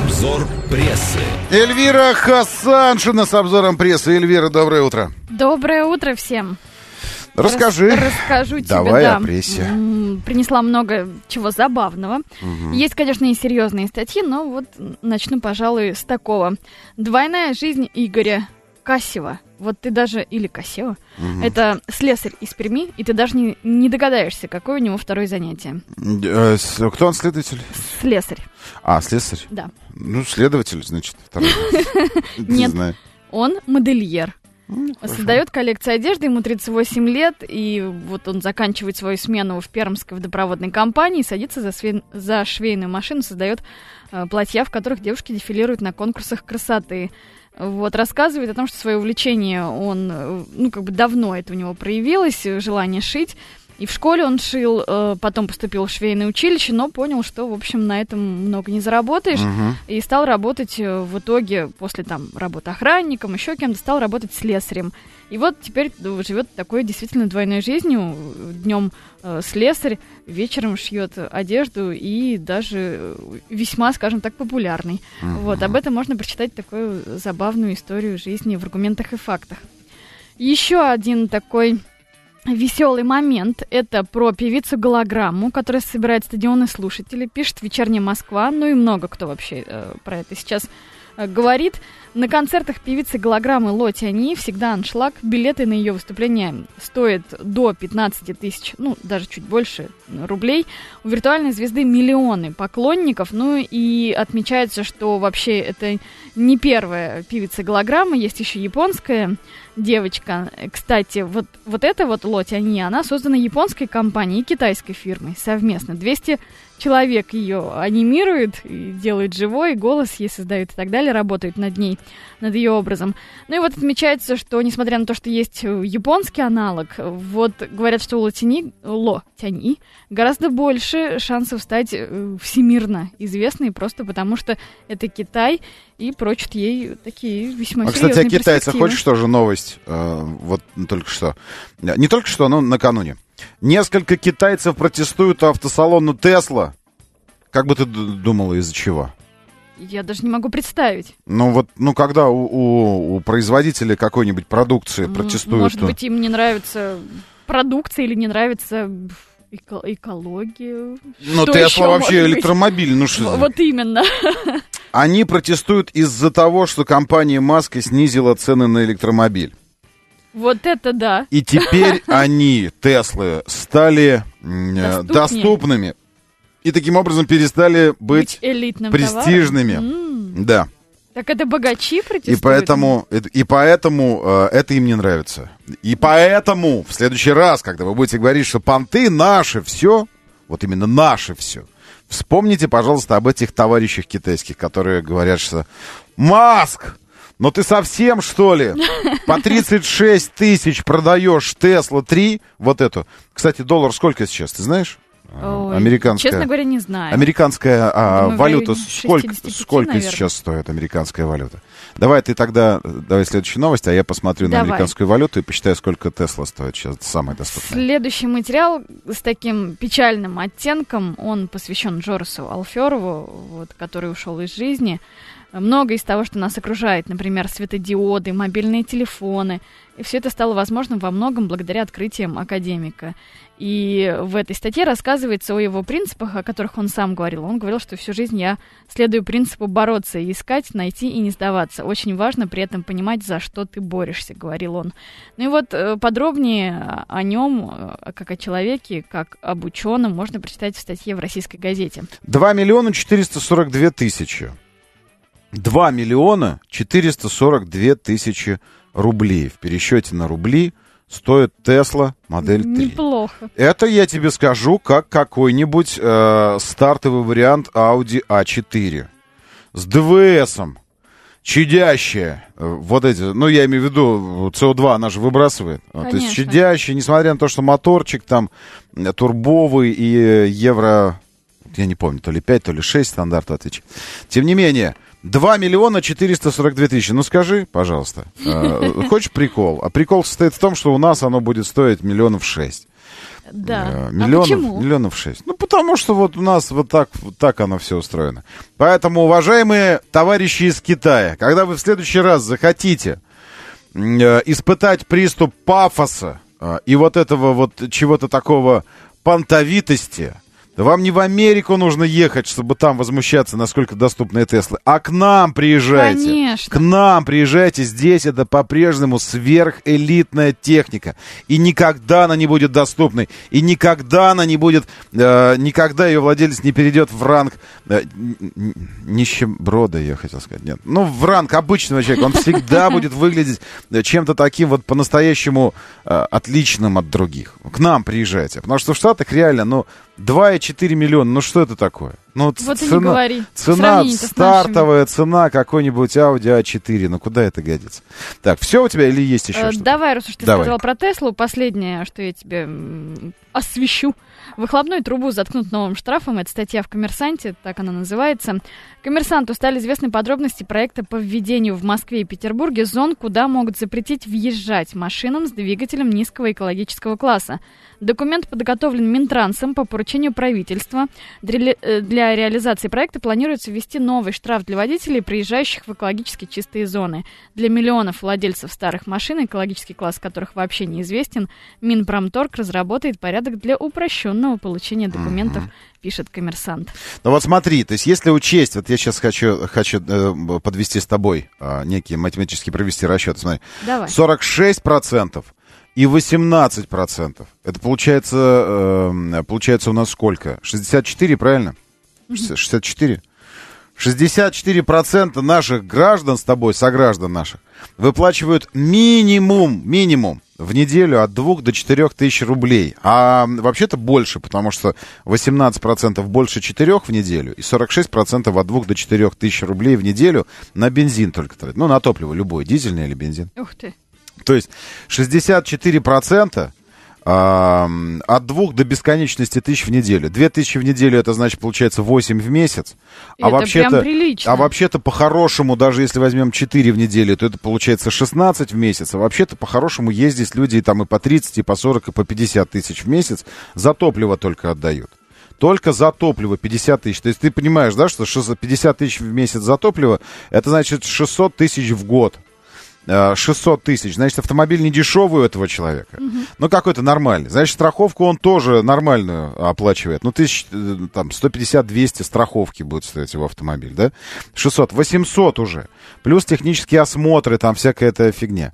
S1: Обзор прессы.
S2: Эльвира Хасаншина с обзором прессы. Эльвира, доброе утро.
S11: Доброе утро всем.
S2: Расскажи.
S11: Рас, расскажу тебе,
S2: Давай
S11: да.
S2: о прессе.
S11: М-м, принесла много чего забавного.
S2: Угу.
S11: Есть, конечно, и серьезные статьи, но вот начну, пожалуй, с такого. Двойная жизнь Игоря Кассева. Вот ты даже... Или Кассева. Угу. Это слесарь из Перми, и ты даже не, не догадаешься, какое у него второе занятие.
S2: Кто он, следователь?
S11: Слесарь.
S2: А, слесарь?
S11: Да.
S2: Ну, следователь, значит, второй.
S11: Нет, он модельер. Создает коллекцию одежды, ему тридцать восемь лет, и вот он заканчивает свою смену в Пермской водопроводной компании, садится за, све... за швейную машину, создает э, платья, в которых девушки дефилируют на конкурсах красоты. Вот, рассказывает о том, что свое увлечение он, э, ну, как бы давно это у него проявилось, желание шить. И в школе он шил, э, потом поступил в швейное училище, но понял, что, в общем, на этом много не заработаешь. Uh-huh. И стал работать э, в итоге, после там работы охранником, еще кем-то, стал работать слесарем. И вот теперь живет такой действительно двойной жизнью. Днем э, слесарь, вечером шьет одежду и даже весьма, скажем так, популярный. Uh-huh. Вот, об этом можно прочитать такую забавную историю жизни в аргументах и фактах. Еще один такой... веселый момент. Это про певицу-голограмму, которая собирает стадионы слушателей. Пишет «Вечерняя Москва». Ну и много кто вообще э, про это сейчас э, говорит. На концертах певицы-голограммы Ло Тяньи всегда аншлаг. Билеты на ее выступление стоят до пятнадцать тысяч, ну, даже чуть больше рублей. У виртуальной звезды миллионы поклонников. Ну и отмечается, что вообще это не первая певица-голограмма. Есть еще японская девочка. Кстати, вот, вот эта вот Ло Тяньи, она создана японской компанией и китайской фирмой совместно. двести человек ее анимирует, и делает живой, голос ей создают и так далее, работают над ней, над ее образом. Ну и вот отмечается, что, несмотря на то, что есть японский аналог, вот говорят, что у Ло Тяньи, Ло Тяньи гораздо больше шансов стать всемирно известной, просто потому что это Китай, и прочат ей такие весьма
S2: а,
S11: серьезные
S2: кстати, о китайцах
S11: перспективы.
S2: хочешь тоже новость? Э, вот только что. Не только что, но накануне. Несколько китайцев протестуют автосалону Тесла. Как бы ты думала, из-за чего?
S11: Я даже не могу представить.
S2: Ну вот, ну когда у, у, у производителя какой-нибудь продукции протестуют...
S11: Может
S2: то...
S11: быть, им не нравится продукция или не нравится эко- экология.
S2: Ну, Тесла вообще электромобиль. Ну, что...
S11: Вот именно.
S2: Они протестуют из-за того, что компания Маска снизила цены на электромобиль.
S11: Вот это да.
S2: И теперь они, Теслы, стали Доступнее. доступными. И таким образом перестали быть, быть элитным престижными.
S11: М-м.
S2: Да.
S11: Так это богачи протестуют?
S2: И поэтому, и поэтому э, это им не нравится. И поэтому в следующий раз, когда вы будете говорить, что понты наше все, вот именно наше все, вспомните, пожалуйста, об этих товарищах китайских, которые говорят, что Маск, ну ты совсем, что ли? По тридцать шесть тысяч продаешь Тесла три, вот эту. Кстати, доллар сколько сейчас, ты знаешь?
S11: Ой,
S2: американская,
S11: честно говоря, не знаю.
S2: Американская а,
S11: Думаю,
S2: валюта, сколько, сколько
S11: наверное.
S2: сейчас стоит американская валюта? Давай ты тогда, давай следующую новость, а я посмотрю
S11: Давай.
S2: на американскую валюту и посчитаю, сколько Тесла стоит сейчас, самый доступный.
S11: Следующий материал с таким печальным оттенком, он посвящен Джорасу Алферову, вот, который ушел из жизни. Много из того, что нас окружает, например, светодиоды, мобильные телефоны, и все это стало возможным во многом благодаря открытиям академика. И в этой статье рассказывается о его принципах, о которых он сам говорил. Он говорил, что всю жизнь я следую принципу бороться, искать, найти и не сдаваться. Очень важно при этом понимать, за что ты борешься, говорил он. Ну и вот подробнее о нем, как о человеке, как об ученом, можно прочитать в статье в «Российской газете».
S2: два миллиона четыреста сорок две тысячи. два миллиона четыреста сорок две тысячи рублей. В пересчете на рубли стоит Тесла модель три.
S11: Неплохо.
S2: Это я тебе скажу, как какой-нибудь э, стартовый вариант Audi а четыре. С ДВСом. Чадящая. Вот эти, ну я имею в виду, С О два она же выбрасывает. То есть чадящая, несмотря на то, что моторчик там турбовый и евро, я не помню, то ли пять, то ли шесть стандарт отвечает. Тем не менее, два миллиона четыреста сорок две тысячи. Ну скажи, пожалуйста, э, хочешь прикол? А прикол состоит в том, что у нас оно будет стоить миллионов шесть.
S11: Да.
S2: Миллионов,
S11: а почему?
S2: Миллионов шесть. Ну, потому что вот у нас вот так, вот так оно все устроено. Поэтому, уважаемые товарищи из Китая, когда вы в следующий раз захотите э, испытать приступ пафоса э, и вот этого вот чего-то такого понтовитости, вам не в Америку нужно ехать, чтобы там возмущаться, насколько доступны Теслы, а к нам приезжайте.
S11: Конечно.
S2: К нам приезжайте. Здесь это по-прежнему сверхэлитная техника. И никогда она не будет доступной. И никогда она не будет, э, никогда ее владелец не перейдет в ранг э, нищеброда, я хотел сказать. Нет. Ну, в ранг обычного человека. Он всегда будет выглядеть чем-то таким вот по-настоящему э, отличным от других. К нам приезжайте. Потому что в Штатах реально, ну, два и четыре миллиона, ну что это такое? Ну,
S11: вот
S2: цена,
S11: и не говори.
S2: Цена, стартовая цена какой-нибудь Audi а четыре, ну куда это годится? Так, все у тебя или есть еще
S11: э,
S2: что-то?
S11: Давай, раз уж ты
S2: Давай.
S11: сказал про Теслу, последнее, что я тебе м, освещу. Выхлопную трубу заткнут новым штрафом. Это статья в «Коммерсанте», так она называется. «Коммерсанту» стали известны подробности проекта по введению в Москве и Петербурге зон, куда могут запретить въезжать машинам с двигателем низкого экологического класса. Документ подготовлен Минтрансом по поручению правительства. Для, для реализации проекта планируется ввести новый штраф для водителей, приезжающих в экологически чистые зоны. Для миллионов владельцев старых машин, экологический класс которых вообще неизвестен, Минпромторг разработает порядок для упрощенного получения документов, mm-hmm. пишет «Коммерсант».
S2: Ну вот смотри, то есть если учесть, вот я сейчас хочу, хочу э, подвести с тобой э, некие математические провести расчеты, смотри.
S11: Давай.
S2: сорок шесть процентов и восемнадцать процентов. Это получается, э, получается у нас сколько? шестьдесят четыре, правильно? шестьдесят четыре? шестьдесят четыре процента наших граждан с тобой, сограждан наших, выплачивают минимум, минимум в неделю от двух до четырех тысяч рублей. А вообще-то больше, потому что восемнадцать процентов больше четырех в неделю и сорок шесть процентов от двух до четырех тысяч рублей в неделю на бензин только тратят. Ну, на топливо любое, дизельное или бензин.
S11: Ух ты.
S2: То есть шестьдесят четыре процента э, от двух до бесконечности тысяч в неделю. Две тысячи в неделю, это значит, получается восемь в месяц. А
S11: это
S2: вообще-то,
S11: прям прилично.
S2: А вообще-то по-хорошему, даже если возьмем четыре в неделю, то это получается шестнадцать в месяц. А вообще-то по-хорошему ездить люди там и по тридцать, и по сорок, и по пятьдесят тысяч в месяц за топливо только отдают. Только за топливо пятьдесят тысяч. То есть ты понимаешь, да, что пятьдесят тысяч в месяц за топливо, это значит шестьсот тысяч в год. шестьсот тысяч. Значит, автомобиль не дешевый у этого человека. Uh-huh. Ну, какой-то нормальный. Значит, страховку он тоже нормальную оплачивает. Ну, тысяч, там, сто пятьдесят - двести страховки будет стоить его автомобиль, да? шестьсот - восемьсот уже. Плюс технические осмотры, там всякая эта фигня.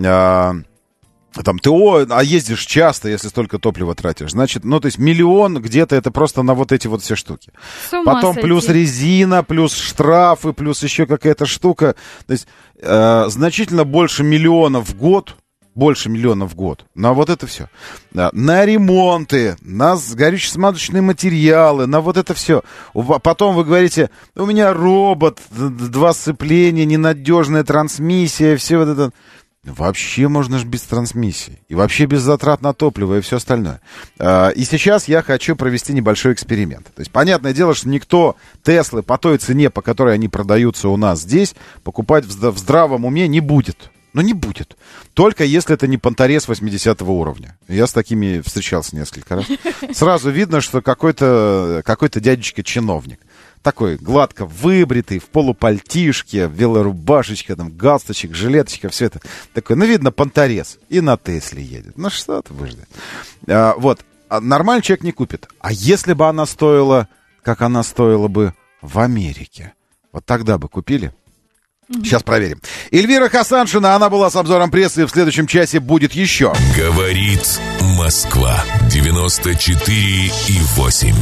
S2: А, там ТО, а ездишь часто, если столько топлива тратишь. Значит, ну, то есть миллион где-то это просто на вот эти вот все штуки. Потом сойти. Плюс резина, плюс штрафы, плюс еще какая-то штука. То есть э, значительно больше миллиона в год, больше миллиона в год на вот это все. Да, на ремонты, на горюче-смазочные материалы, на вот это все. Потом вы говорите, у меня робот, два сцепления, ненадежная трансмиссия, все вот это... Вообще можно же без трансмиссии. И вообще без затрат на топливо и все остальное. И сейчас я хочу провести небольшой эксперимент. То есть, понятное дело, что никто Теслы по той цене, по которой они продаются у нас здесь, покупать в здравом уме не будет. Ну, не будет. Только если это не понторез восьмидесятого уровня. Я с такими встречался несколько раз. Сразу видно, что какой-то, какой-то дядечка-чиновник. Такой гладко выбритый, в полупальтишке, велорубашечка, там, галстучек, жилеточка, все это. Такой, ну, видно, понторез. И на Тесле едет. Ну, что-то выждет. А, вот. А нормальный человек не купит. А если бы она стоила, как она стоила бы в Америке? Вот тогда бы купили? Сейчас проверим. Эльвира Хасаншина, она была с обзором прессы, и в следующем часе будет еще.
S1: Говорит Москва. девяносто четыре и восемь.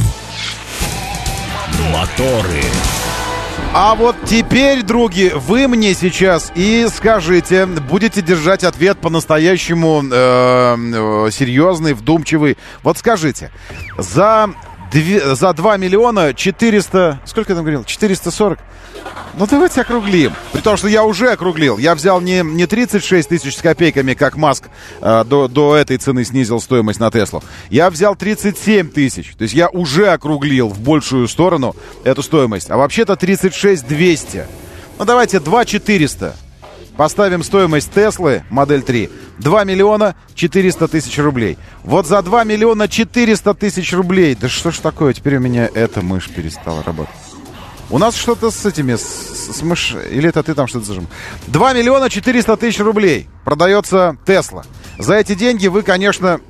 S1: Моторы.
S2: А вот теперь, други, вы мне сейчас и скажите, будете держать ответ по-настоящему э, э, серьезный, вдумчивый. Вот скажите, за, две, за два миллиона четыреста... Сколько я там говорил? четыреста сорок? Ну, давайте округлим. При том, что я уже округлил. Я взял не, не тридцать шесть тысяч с копейками, как Маск э, до, до этой цены снизил стоимость на Теслу. Я взял тридцать семь тысяч. То есть я уже округлил в большую сторону эту стоимость. А вообще-то тридцать шесть двести. Ну, давайте два четыреста. поставим стоимость Теслы Модель три два миллиона четыреста тысяч рублей. Вот за два миллиона четыреста тысяч рублей. Да что ж такое, теперь у меня эта мышь перестала работать. У нас что-то с этими, с, с мышь... Или это ты там что-то зажим? два миллиона четыреста тысяч рублей продается Тесла. За эти деньги вы, конечно...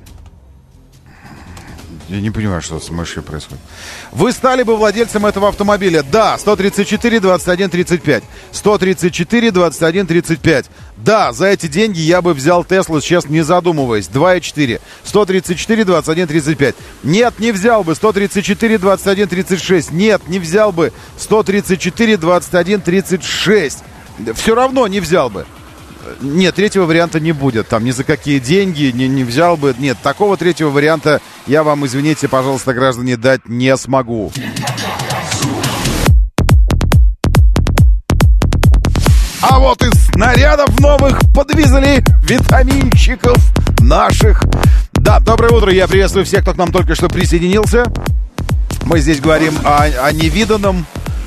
S2: Я не понимаю, что с мышью происходит. Вы стали бы владельцем этого автомобиля? Да, сто тридцать четыре двадцать один тридцать пять. сто тридцать четыре двадцать один тридцать пять. Да, за эти деньги я бы взял Теслу, сейчас не задумываясь. два и четыре. сто тридцать четыре двадцать один тридцать пять. Нет, не взял бы. сто тридцать четыре двадцать один тридцать шесть. Нет, не взял бы. сто тридцать четыре двадцать один тридцать шесть. Все равно не взял бы. Нет, третьего варианта не будет. Там ни за какие деньги не, не взял бы. Нет, такого третьего варианта я вам, извините, пожалуйста, граждане, дать не смогу. А вот из снарядов новых подвезли витаминчиков наших. Да, доброе утро, я приветствую всех, кто к нам только что присоединился. Мы здесь говорим о, о невиданном,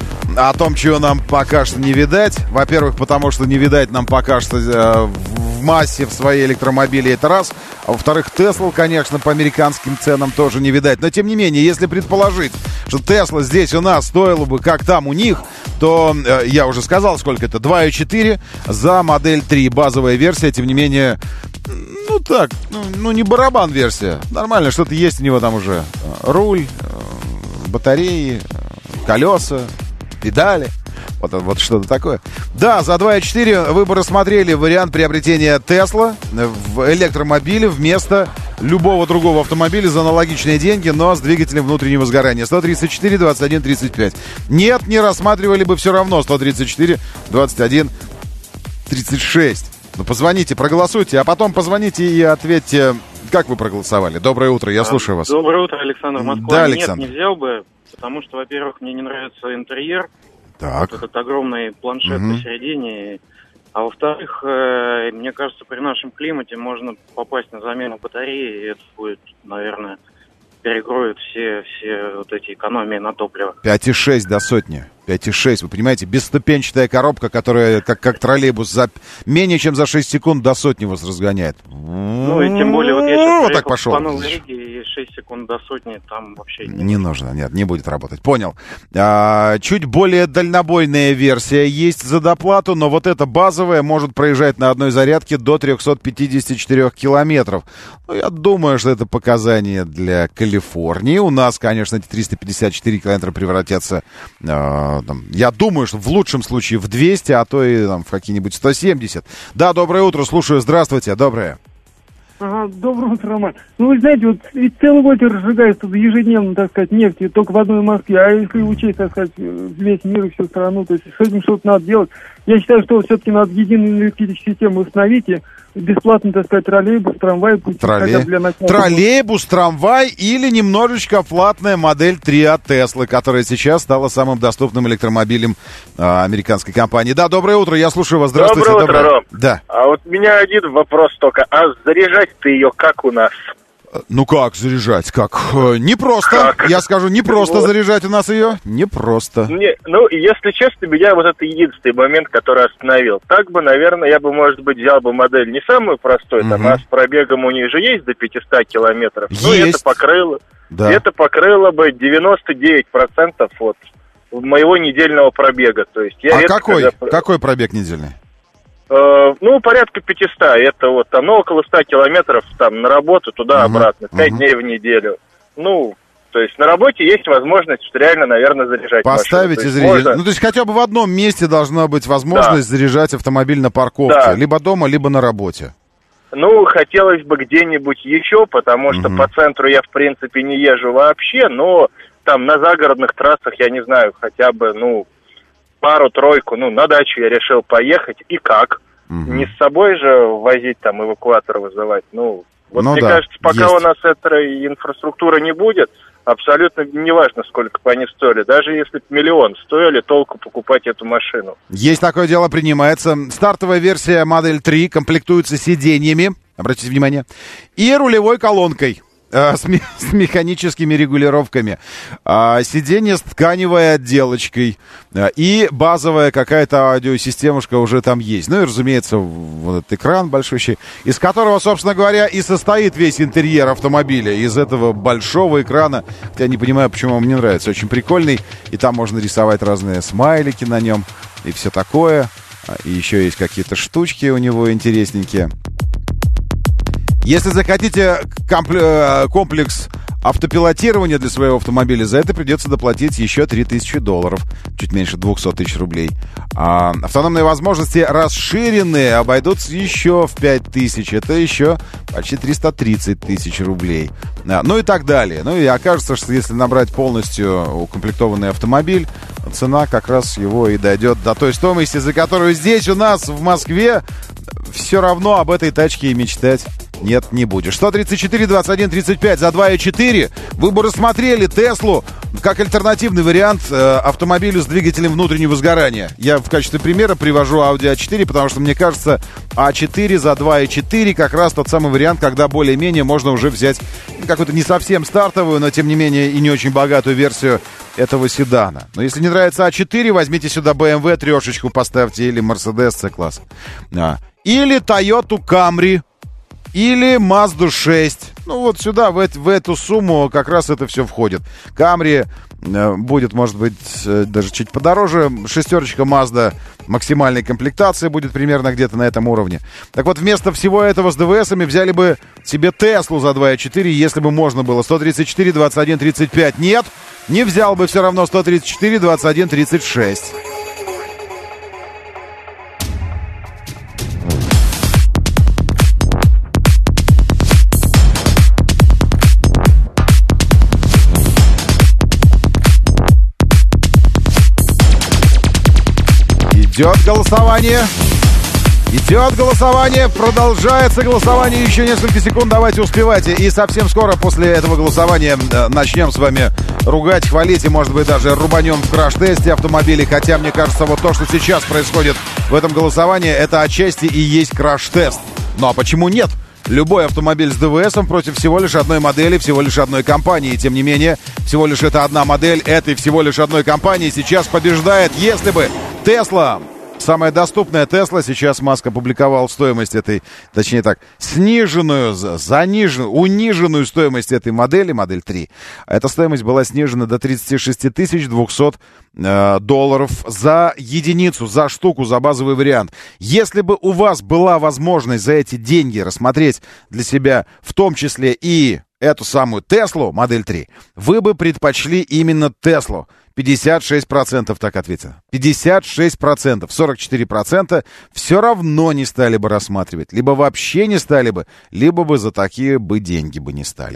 S2: о том, чего нам пока что не видать. Во-первых, потому что не видать нам пока что э, в массе в своей электромобиле, это раз. А во-вторых, Теслу, конечно, по американским ценам тоже не видать. Но, тем не менее, если предположить, что Тесла здесь у нас стоила бы, как там у них, то э, я уже сказал, сколько это, два и четыре за Модель три. Базовая версия, тем не менее, ну так, ну, ну не барабан-версия. Нормально, что-то есть у него там уже. Руль, э, батареи, э, колеса, педали, вот, вот что-то такое. Да, за два и четыре вы бы рассмотрели вариант приобретения Тесла в электромобиле вместо любого другого автомобиля за аналогичные деньги, но с двигателем внутреннего сгорания. сто тридцать четыре двадцать один тридцать пять. Нет, не рассматривали бы все равно. сто тридцать четыре двадцать один тридцать шесть. Ну, позвоните, проголосуйте, а потом позвоните и ответьте, как вы проголосовали. Доброе утро, я слушаю вас.
S12: Доброе утро, Александр, Москва.
S2: Да, Александр.
S12: Нет, не взял бы, потому что, во-первых, мне не нравится интерьер.
S2: Так.
S12: Вот этот огромный планшет
S2: Угу.
S12: посередине. А во-вторых, э, мне кажется, при нашем климате можно попасть на замену батареи, и это будет, наверное, перекроет все, все вот эти экономии на топливо.
S2: пять и шесть до сотни. пять и шесть, вы понимаете, бесступенчатая коробка, которая как, как троллейбус за менее чем за шесть секунд до сотни вас разгоняет.
S12: Ну и тем более, вот я сейчас
S2: вот так пошел.
S12: по Новой Риге, и шесть секунд до сотни там вообще не,
S2: не нужно, нет, не будет работать. Понял. А, чуть более дальнобойная версия есть за доплату, но вот эта базовая может проезжать на одной зарядке до триста пятьдесят четыре километров. Ну, я думаю, что это показания для Калифорнии. У нас, конечно, эти триста пятьдесят четыре километра превратятся, э, там, я думаю, что в лучшем случае в двести, а то и там, в какие-нибудь сто семьдесят. Да, доброе утро, слушаю, здравствуйте, доброе.
S13: Ага, доброе утро, Роман. Ну, вы знаете, вот ведь целый год разжигается ежедневно, так сказать, нефть только в одной Москве. А если учесть, так сказать, весь мир и всю страну, то есть с этим что-то надо делать. Я считаю, что все-таки надо единую энергетическую систему установить и бесплатно, так сказать, троллейбус, трамвай пустить.
S2: Троллей...
S13: Для начала...
S2: Троллейбус, трамвай или немножечко платная модель три от Теслы, которая сейчас стала самым доступным электромобилем а, американской компании. Да, доброе утро, я слушаю вас. Здравствуйте.
S7: Доброе утро,
S2: доброе...
S7: Ром.
S2: Да.
S7: А вот у меня один вопрос только. А заряжать-то ее как у нас?
S2: Ну как заряжать? Как? Не просто.
S7: Как?
S2: Я скажу, не просто вот. Заряжать у нас ее. Не просто.
S7: Не, ну, если честно, меня вот это единственный момент, который остановил. Так бы, наверное, я бы, может быть, взял бы модель не самую простую, угу. там, а с пробегом у них же есть до пятьсот километров.
S2: Есть.
S7: Ну, это покрыло. Да. Это покрыло бы девяносто девять процентов от моего недельного пробега. То есть я
S2: а
S7: редко,
S2: какой?
S7: Когда...
S2: Какой пробег недельный?
S7: Ну, порядка пятьсот. Это вот там, ну, около ста километров там на работу, туда-обратно, uh-huh, пять uh-huh. дней в неделю. Ну, то есть на работе есть возможность реально, наверное, заряжать
S2: Поставить
S7: машину.
S2: и заряжать. Можно... Ну, то есть хотя бы в одном месте должна быть возможность да. заряжать автомобиль на парковке. Да. Либо дома, либо на работе.
S7: Ну, хотелось бы где-нибудь еще, потому uh-huh. что по центру я, в принципе, не езжу вообще, но там на загородных трассах, я не знаю, хотя бы, ну... пару-тройку, ну, на дачу я решил поехать, и как? Угу. Не с собой же возить, там, эвакуатор вызывать, ну, вот ну, мне да, кажется, пока есть. У нас этой инфраструктуры не будет, абсолютно неважно, сколько бы они стоили, даже если бы миллион стоили, толку покупать эту машину.
S2: Есть такое дело, принимается. Стартовая версия Модель три комплектуется сиденьями, обратите внимание, и рулевой колонкой. э, с, ми- с механическими регулировками, э, сиденье с тканевой отделочкой э, и базовая какая-то аудиосистемушка уже там есть. Ну и, разумеется, вот этот экран большущий, из которого, собственно говоря, и состоит весь интерьер автомобиля. Из этого большого экрана, я не понимаю, почему он мне нравится, очень прикольный, и там можно рисовать разные смайлики на нем и все такое. И еще есть какие-то штучки у него интересненькие. Если захотите компле- комплекс автопилотирования для своего автомобиля, за это придется доплатить еще три тысячи долларов, чуть меньше двести тысяч рублей. А автономные возможности расширенные обойдутся еще в пять тысяч, это еще почти триста тридцать тысяч рублей. А, ну и так далее. Ну и окажется, что если набрать полностью укомплектованный автомобиль, цена как раз его и дойдет до той стоимости, за которую здесь у нас в Москве все равно об этой тачке и мечтать нет, не будешь. сто тридцать четыре двадцать один тридцать пять за два и четыре. Вы бы рассмотрели Теслу как альтернативный вариант э, автомобилю с двигателем внутреннего сгорания. Я в качестве примера привожу Audi а четыре, потому что мне кажется, а четыре за два и четыре как раз тот самый вариант, когда более-менее можно уже взять какую-то не совсем стартовую, но тем не менее и не очень богатую версию этого седана. Но если не нравится а четыре, возьмите сюда бэ эм вэ трешечку поставьте или Mercedes C-класс. А. Или Toyota Camry. Или Mazda шесть. Ну вот сюда, в, в эту сумму как раз это все входит. Camry э, будет, может быть, э, даже чуть подороже. Шестерочка Mazda максимальной комплектации будет примерно где-то на этом уровне. Так вот, вместо всего этого с ДВСами взяли бы себе Теслу за два и четыре, если бы можно было. сто тридцать четыре двадцать один тридцать пять. Нет, не взял бы все равно сто тридцать четыре двадцать один тридцать шесть. Идет голосование. Идет голосование. Продолжается голосование. Еще несколько секунд. Давайте успевайте. И совсем скоро после этого голосования э, начнем с вами ругать, хвалить и, может быть, даже рубанем в краш-тесте автомобилей. Хотя, мне кажется, вот то, что сейчас происходит в этом голосовании, это отчасти и есть краш-тест. Ну а почему нет? Любой автомобиль с ДВСом против всего лишь одной модели, всего лишь одной компании. Тем не менее, всего лишь это одна модель этой всего лишь одной компании сейчас побеждает. Если бы Тесла, самая доступная Тесла, сейчас Маск опубликовал стоимость этой, точнее так, сниженную, заниженную, униженную стоимость этой модели, модель три. Эта стоимость была снижена до тридцать шесть тысяч двести э, долларов за единицу, за штуку, за базовый вариант. Если бы у вас была возможность за эти деньги рассмотреть для себя в том числе и эту самую Теслу, модель три, вы бы предпочли именно Теслу. пятьдесят шесть процентов так ответило. пятьдесят шесть процентов. сорок четыре процента все равно не стали бы рассматривать. Либо вообще не стали бы, либо бы за такие бы деньги бы не стали.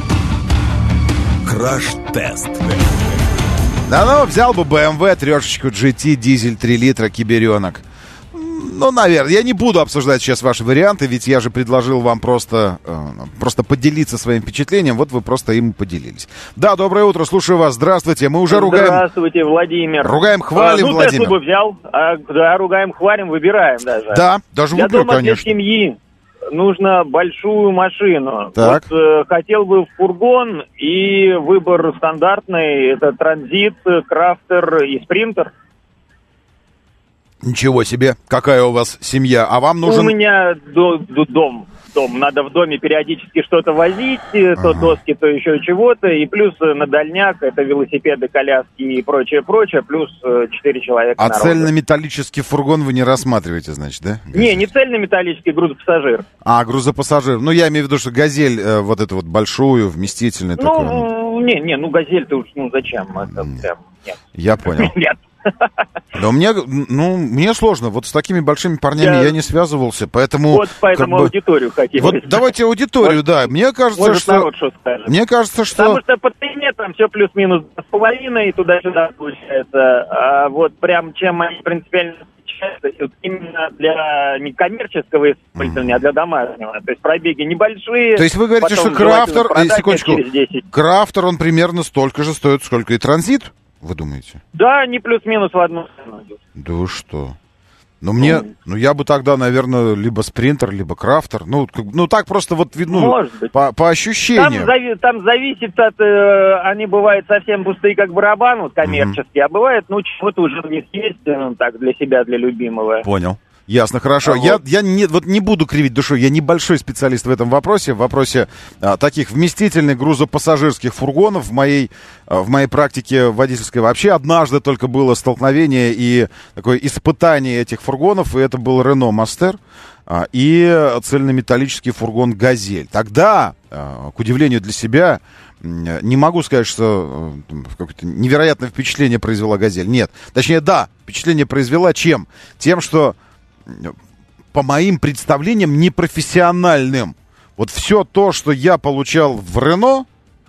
S1: Краш-тест.
S2: Да ну, взял бы бэ эм вэ трешечку джи ти, дизель три литра, киберенок. Ну, наверное, я не буду обсуждать сейчас ваши варианты, ведь я же предложил вам просто, э, просто поделиться своим впечатлением, вот вы просто им поделились. Да, доброе утро, слушаю вас, здравствуйте, мы уже ругаем...
S14: Здравствуйте, Владимир.
S2: Ругаем, хвалим, а, ну, Владимир.
S14: Теслу бы взял, а, да, ругаем, хвалим, выбираем даже.
S2: Да, даже
S14: для
S2: выберу,
S14: дома,
S2: конечно.
S14: Для семьи нужно большую машину.
S2: Так.
S14: Вот, э, хотел бы фургон, и выбор стандартный, это Транзит, Крафтер и Спринтер.
S2: Ничего себе, какая у вас семья, а вам нужен...
S14: У меня до, до, дом, дом, надо в доме периодически что-то возить, ага. то доски, то еще чего-то, и плюс на дальняк это велосипеды, коляски и прочее-прочее, плюс четыре человека.
S2: А
S14: народа.
S2: цельнометаллический фургон вы не рассматриваете, значит, да? Газель?
S14: Не, не цельнометаллический, грузопассажир.
S2: А, грузопассажир, ну я имею в виду, что «Газель» э, вот эту вот большую, вместительную.
S14: Ну,
S2: такую.
S14: не, не, ну «Газель» ты уж, ну зачем, это прям, нет.
S2: Я понял.
S14: Нет.
S2: Да мне, ну, мне сложно. Вот с такими большими парнями я, я не связывался, поэтому...
S14: Вот поэтому как бы, аудиторию хотим.
S2: Вот давайте аудиторию, вот, да. Мне кажется,
S14: может,
S2: что...
S14: народ что скажет.
S2: Мне кажется, что...
S14: Потому что по цене там все плюс-минус с половиной, туда-сюда получается. А вот прям чем они принципиально отличаются, вот именно для некоммерческого использования, mm-hmm. а для домашнего. То есть пробеги небольшие.
S2: То есть вы говорите, что Крафтер... Секундочку. Крафтер, он примерно столько же стоит, сколько и Транзит? Вы думаете?
S14: Да, не плюс-минус в одну сторону.
S2: Да вы что? Ну, мне, ну, я бы тогда, наверное, либо спринтер, либо крафтер. Ну, как, ну так просто вот, ну,
S14: Может быть.
S2: По, по ощущениям.
S14: Там, зави- там зависит от... Э, они бывают совсем пустые, как барабан, вот коммерческие, mm-hmm. а бывает, ну, чего-то уже в них есть, ну, так, для себя, для любимого.
S2: Понял. Ясно, хорошо. А я вот. я не, вот не буду кривить душой, я небольшой специалист в этом вопросе, в вопросе а, таких вместительных грузопассажирских фургонов. В моей, а, в моей практике водительской вообще однажды только было столкновение и такое испытание этих фургонов, и это был Renault Master а, и цельнометаллический фургон «Газель». Тогда, а, к удивлению для себя, не могу сказать, что какое-то невероятное впечатление произвела «Газель». Нет, точнее, да, впечатление произвела чем? Тем, что по моим представлениям, непрофессиональным. Вот все то, что я получал в Рено,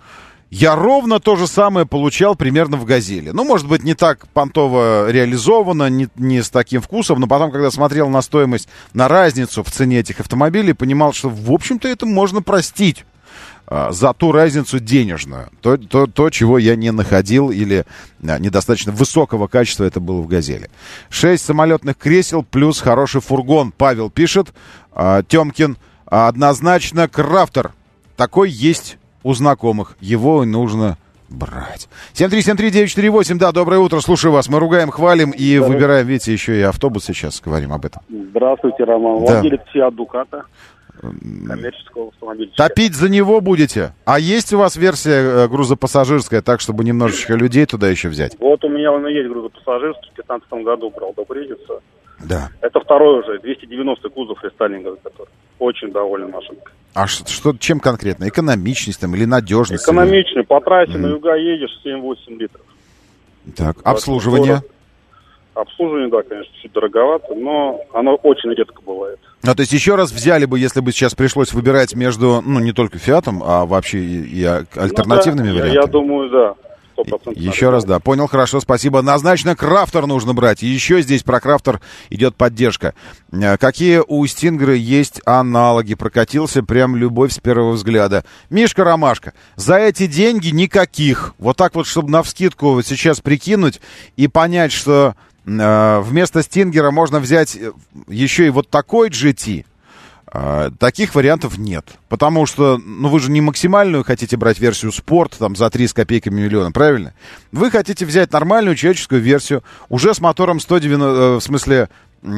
S2: я ровно то же самое получал примерно в «Газели». Ну, может быть, не так понтово реализовано, не, не с таким вкусом, но потом, когда смотрел на стоимость, на разницу в цене этих автомобилей, понимал, что, в общем-то, это можно простить а, за ту разницу денежную. То, то, то, чего я не находил или а, недостаточно высокого качества это было в «Газели». Шесть самолетных кресел плюс хороший фургон. Павел пишет. А, Темкин. Однозначно крафтер. Такой есть у знакомых. Его и нужно брать. семь три семь три девять четыре восемь. Да, доброе утро. Слушаю вас. Мы ругаем, хвалим и выбираем. Видите, еще и автобус сейчас. Говорим об этом.
S15: Здравствуйте, Роман.
S2: Да.
S15: Владелец Фиат Дуката. Коммерческого автомобиля.
S2: Топить за него будете? А есть у вас версия грузопассажирская, так, чтобы немножечко людей туда еще взять?
S15: Вот у меня он и есть грузопассажирский. В пятнадцатом году брал до Бризиса.
S2: Да.
S15: Это второй уже, двести девяностый кузов рестайлинговый, который очень доволен машинкой.
S2: А что, что, чем конкретно? Экономичность там или надежность?
S15: Экономичный.
S2: Или...
S15: По трассе
S2: mm.
S15: на юга едешь семь-восемь литров.
S2: Так, обслуживание?
S15: Обслуживание, да, конечно, чуть дороговато, но оно очень редко бывает.
S2: Ну, то есть еще раз взяли бы, если бы сейчас пришлось выбирать между, ну, не только «Фиатом», а вообще и, и альтернативными
S15: ну, да,
S2: вариантами?
S15: Я, я думаю, да. сто процентов.
S2: Еще раз, да. Понял, хорошо, спасибо. Однозначно крафтер нужно брать. И еще здесь про крафтер идет поддержка. Какие у «Стингера» есть аналоги? Прокатился прям любовь с первого взгляда. Мишка Ромашка, за эти деньги никаких. Вот так вот, чтобы навскидку вот сейчас прикинуть и понять, что э, вместо «Стингера» можно взять еще и вот такой джи ти. Uh, таких вариантов нет. Потому что, ну, вы же не максимальную хотите брать версию спорт, там, за три с копейками миллиона, правильно? Вы хотите взять нормальную человеческую версию, уже с мотором сто девяносто, в смысле,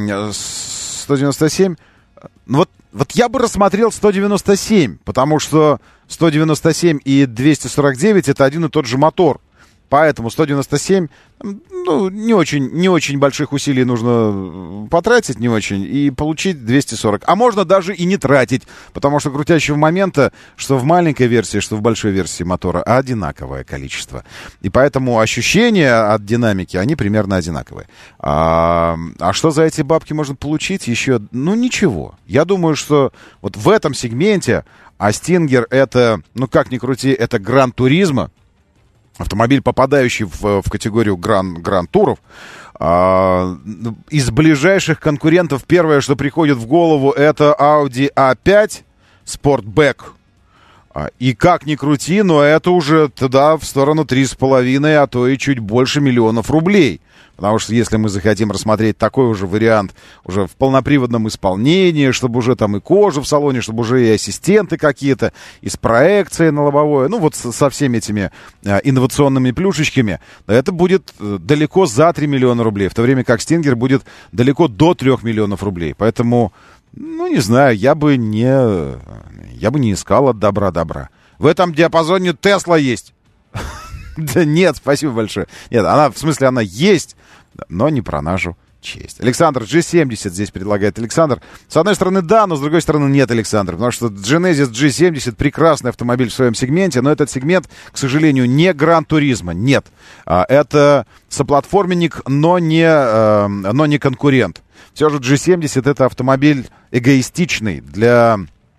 S2: сто девяносто семь. Ну, вот, вот я бы рассмотрел сто девяносто семь, потому что сто девяносто семь и двести сорок девять это один и тот же мотор. Поэтому сто девяносто семь, ну, не очень, не очень больших усилий нужно потратить, не очень, и получить двести сорок. А можно даже и не тратить, потому что крутящего момента, что в маленькой версии, что в большой версии мотора, одинаковое количество. И поэтому ощущения от динамики, они примерно одинаковые. А, а что за эти бабки можно получить? Еще, ну, ничего. Я думаю, что вот в этом сегменте, а «Стингер» это, ну, как ни крути, это Гран-туризмо, автомобиль, попадающий в, в категорию гран, гран-туров. А, из ближайших конкурентов первое, что приходит в голову, это Audi а пять Sportback. А, и как ни крути, но это уже туда в сторону три с половиной, а то и чуть больше миллионов рублей. Потому что если мы захотим рассмотреть такой уже вариант уже в полноприводном исполнении, чтобы уже там и кожа в салоне, чтобы уже и ассистенты какие-то, и с проекцией на лобовое, ну вот со, со всеми этими а, инновационными плюшечками, это будет далеко за три миллиона рублей, в то время как «Стингер» будет далеко до трех миллионов рублей. Поэтому, ну не знаю, я бы не, я бы не искал от добра добра. В этом диапазоне «Тесла» есть. Да нет, спасибо большое. Нет, она, в смысле, она есть, но не про нашу честь. Александр, джи семьдесят здесь предлагает Александр. С одной стороны, да, но с другой стороны, нет, Александр. Потому что Genesis джи семьдесят прекрасный автомобиль в своем сегменте, но этот сегмент, к сожалению, не Гран-туризмо, нет. Это соплатформенник, но не, но не конкурент. Все же джи семьдесят это автомобиль эгоистичный для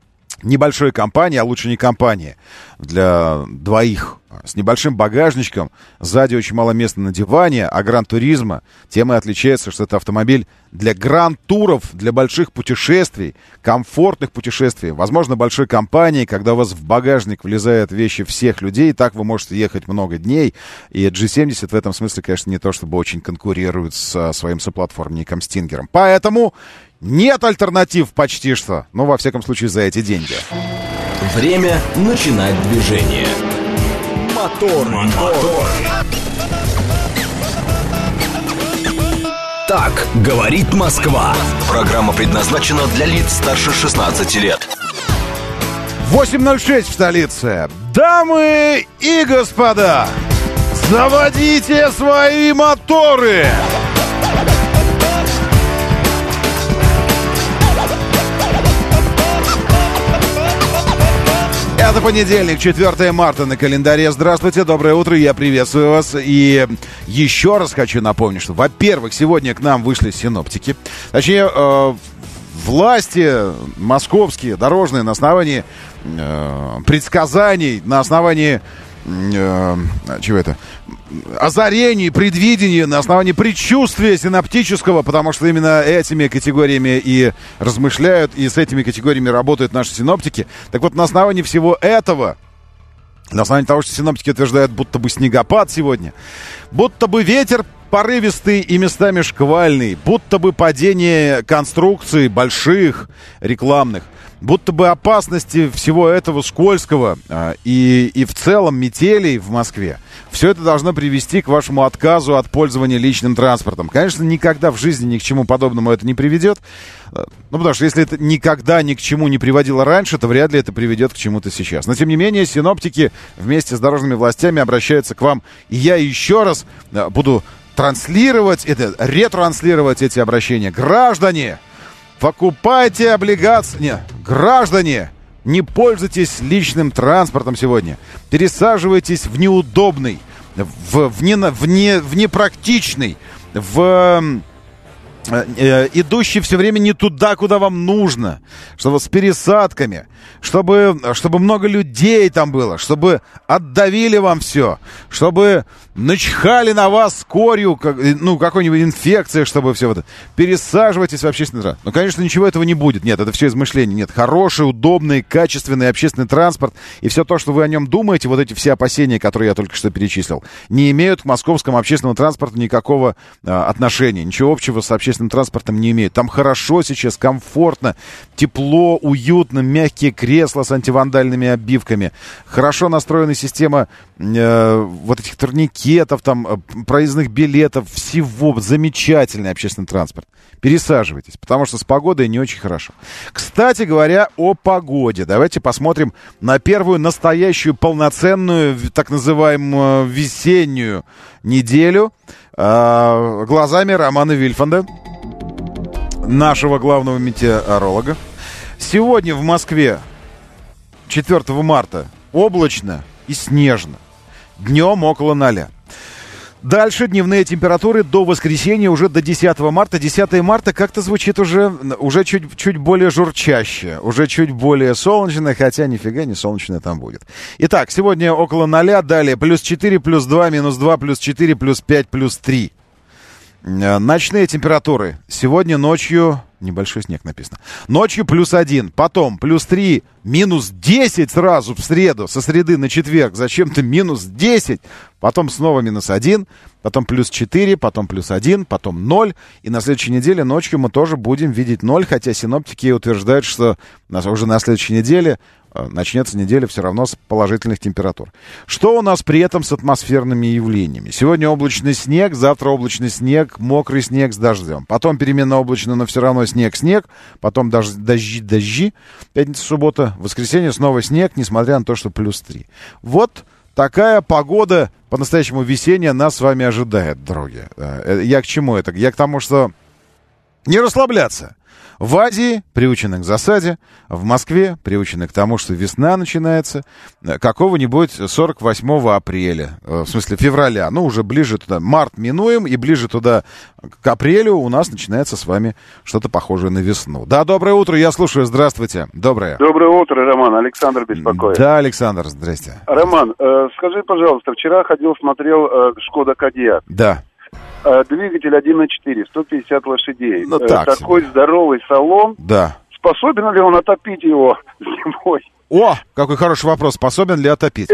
S2: небольшой компании, а лучше не компании, для двоих, с небольшим багажничком, сзади очень мало места на диване, а Гран-туризмо тем и отличается, что это автомобиль для гранд-туров, для больших путешествий, комфортных путешествий, возможно, большой компании, когда у вас в багажник влезают вещи всех людей, так вы можете ехать много дней, и джи семьдесят в этом смысле, конечно, не то чтобы очень конкурирует со своим соплатформником Стингером. Поэтому нет альтернатив почти что, ну, во всяком случае, за эти деньги.
S1: Время начинать движение. Мотор, мотор. Так говорит Москва. Программа предназначена для лиц старше шестнадцати лет.
S2: восемь ноль шесть в столице. Дамы и господа, заводите свои моторы! Это понедельник, четвёртое марта на календаре. Здравствуйте, доброе утро, я приветствую вас. И еще раз хочу напомнить, что, во-первых, сегодня к нам вышли синоптики. Точнее, э, власти московские, дорожные, на основании э, предсказаний, на основании... Э, чего это? Озарений, предвидений, на основании предчувствия синоптического, потому что именно этими категориями и размышляют, и с этими категориями работают наши синоптики. Так вот, на основании всего этого, на основании того, что синоптики утверждают, будто бы снегопад сегодня, будто бы ветер порывистый и местами шквальный, будто бы падение конструкций больших, рекламных, будто бы опасности всего этого скользкого а, и, и в целом метелей в Москве. Все это должно привести к вашему отказу от пользования личным транспортом. Конечно, никогда в жизни ни к чему подобному это не приведет. Ну, потому что если это никогда ни к чему не приводило раньше, то вряд ли это приведет к чему-то сейчас. Но, тем не менее, синоптики вместе с дорожными властями обращаются к вам. И я еще раз а, буду транслировать, это, ретранслировать эти обращения. Граждане! Покупайте облигации. Нет, граждане, не пользуйтесь личным транспортом сегодня. Пересаживайтесь в неудобный, в, в, не, в, не, в непрактичный, в э, идущий все время не туда, куда вам нужно. Чтобы с пересадками, чтобы, чтобы много людей там было, чтобы отдавили вам все, чтобы начхали на вас корью, как, ну, какой-нибудь инфекция, чтобы все вот это. Пересаживайтесь в общественный транспорт. Ну, конечно, ничего этого не будет. Нет, это все измышления. Нет, хороший, удобный, качественный общественный транспорт и все то, что вы о нем думаете, вот эти все опасения, которые я только что перечислил, не имеют к московскому общественному транспорту никакого а, отношения. Ничего общего с общественным транспортом не имеют. Там хорошо сейчас, комфортно, тепло, уютно, мягкие кресла с антивандальными обивками, хорошо настроенная система э, вот этих турникетов, там, проездных билетов, всего. Замечательный общественный транспорт. Пересаживайтесь, потому что с погодой не очень хорошо. Кстати говоря, о погоде. Давайте посмотрим на первую настоящую полноценную, так называемую весеннюю неделю э, глазами Романа Вильфанда, нашего главного метеоролога. Сегодня в Москве четвёртого марта облачно и снежно. Днем около ноля. Дальше дневные температуры до воскресенья уже до десятого марта. десятого марта как-то звучит уже, уже чуть, чуть более журчаще, уже чуть более солнечно, хотя нифига не солнечно там будет. Итак, сегодня около ноля, далее плюс четыре, плюс два, минус два, плюс четыре, плюс пять, плюс три. Ночные температуры. Сегодня ночью... Небольшой снег написано. Ночью плюс один, потом плюс три, минус десять сразу в среду, со среды на четверг. Зачем-то минус десять, потом снова минус один, потом плюс четыре, потом плюс один, потом ноль. И на следующей неделе ночью мы тоже будем видеть ноль, хотя синоптики утверждают, что уже на следующей неделе начнется неделя все равно с положительных температур. Что у нас при этом с атмосферными явлениями? Сегодня облачный снег, завтра облачный снег, мокрый снег с дождем. Потом переменно облачно, но все равно снег-снег. Потом дождь, дожди, дожди. Пятница, суббота, воскресенье снова снег, несмотря на то, что плюс три. Вот такая погода по-настоящему весенняя нас с вами ожидает, дороги. Я к чему это? Я к тому, что не расслабляться. В Азии приучены к засаде, в Москве приучены к тому, что весна начинается какого-нибудь сорок восьмого апреля, в смысле февраля, ну уже ближе туда, март минуем, и ближе туда к апрелю у нас начинается с вами что-то похожее на весну. Да, доброе утро, я слушаю, здравствуйте. Доброе.
S16: Доброе утро, Роман, Александр беспокоит.
S2: Да, Александр, здрасте.
S16: Роман, э, скажи, пожалуйста, вчера ходил, смотрел э, Шкода Кодиак.
S2: Да.
S16: Э, двигатель один и четыре, сто пятьдесят лошадей.
S2: Ну,
S16: э,
S2: так
S16: такой
S2: себе.
S16: Здоровый салон.
S2: Да.
S16: Способен ли он отопить его зимой?
S2: О, какой хороший вопрос. Способен ли отопить?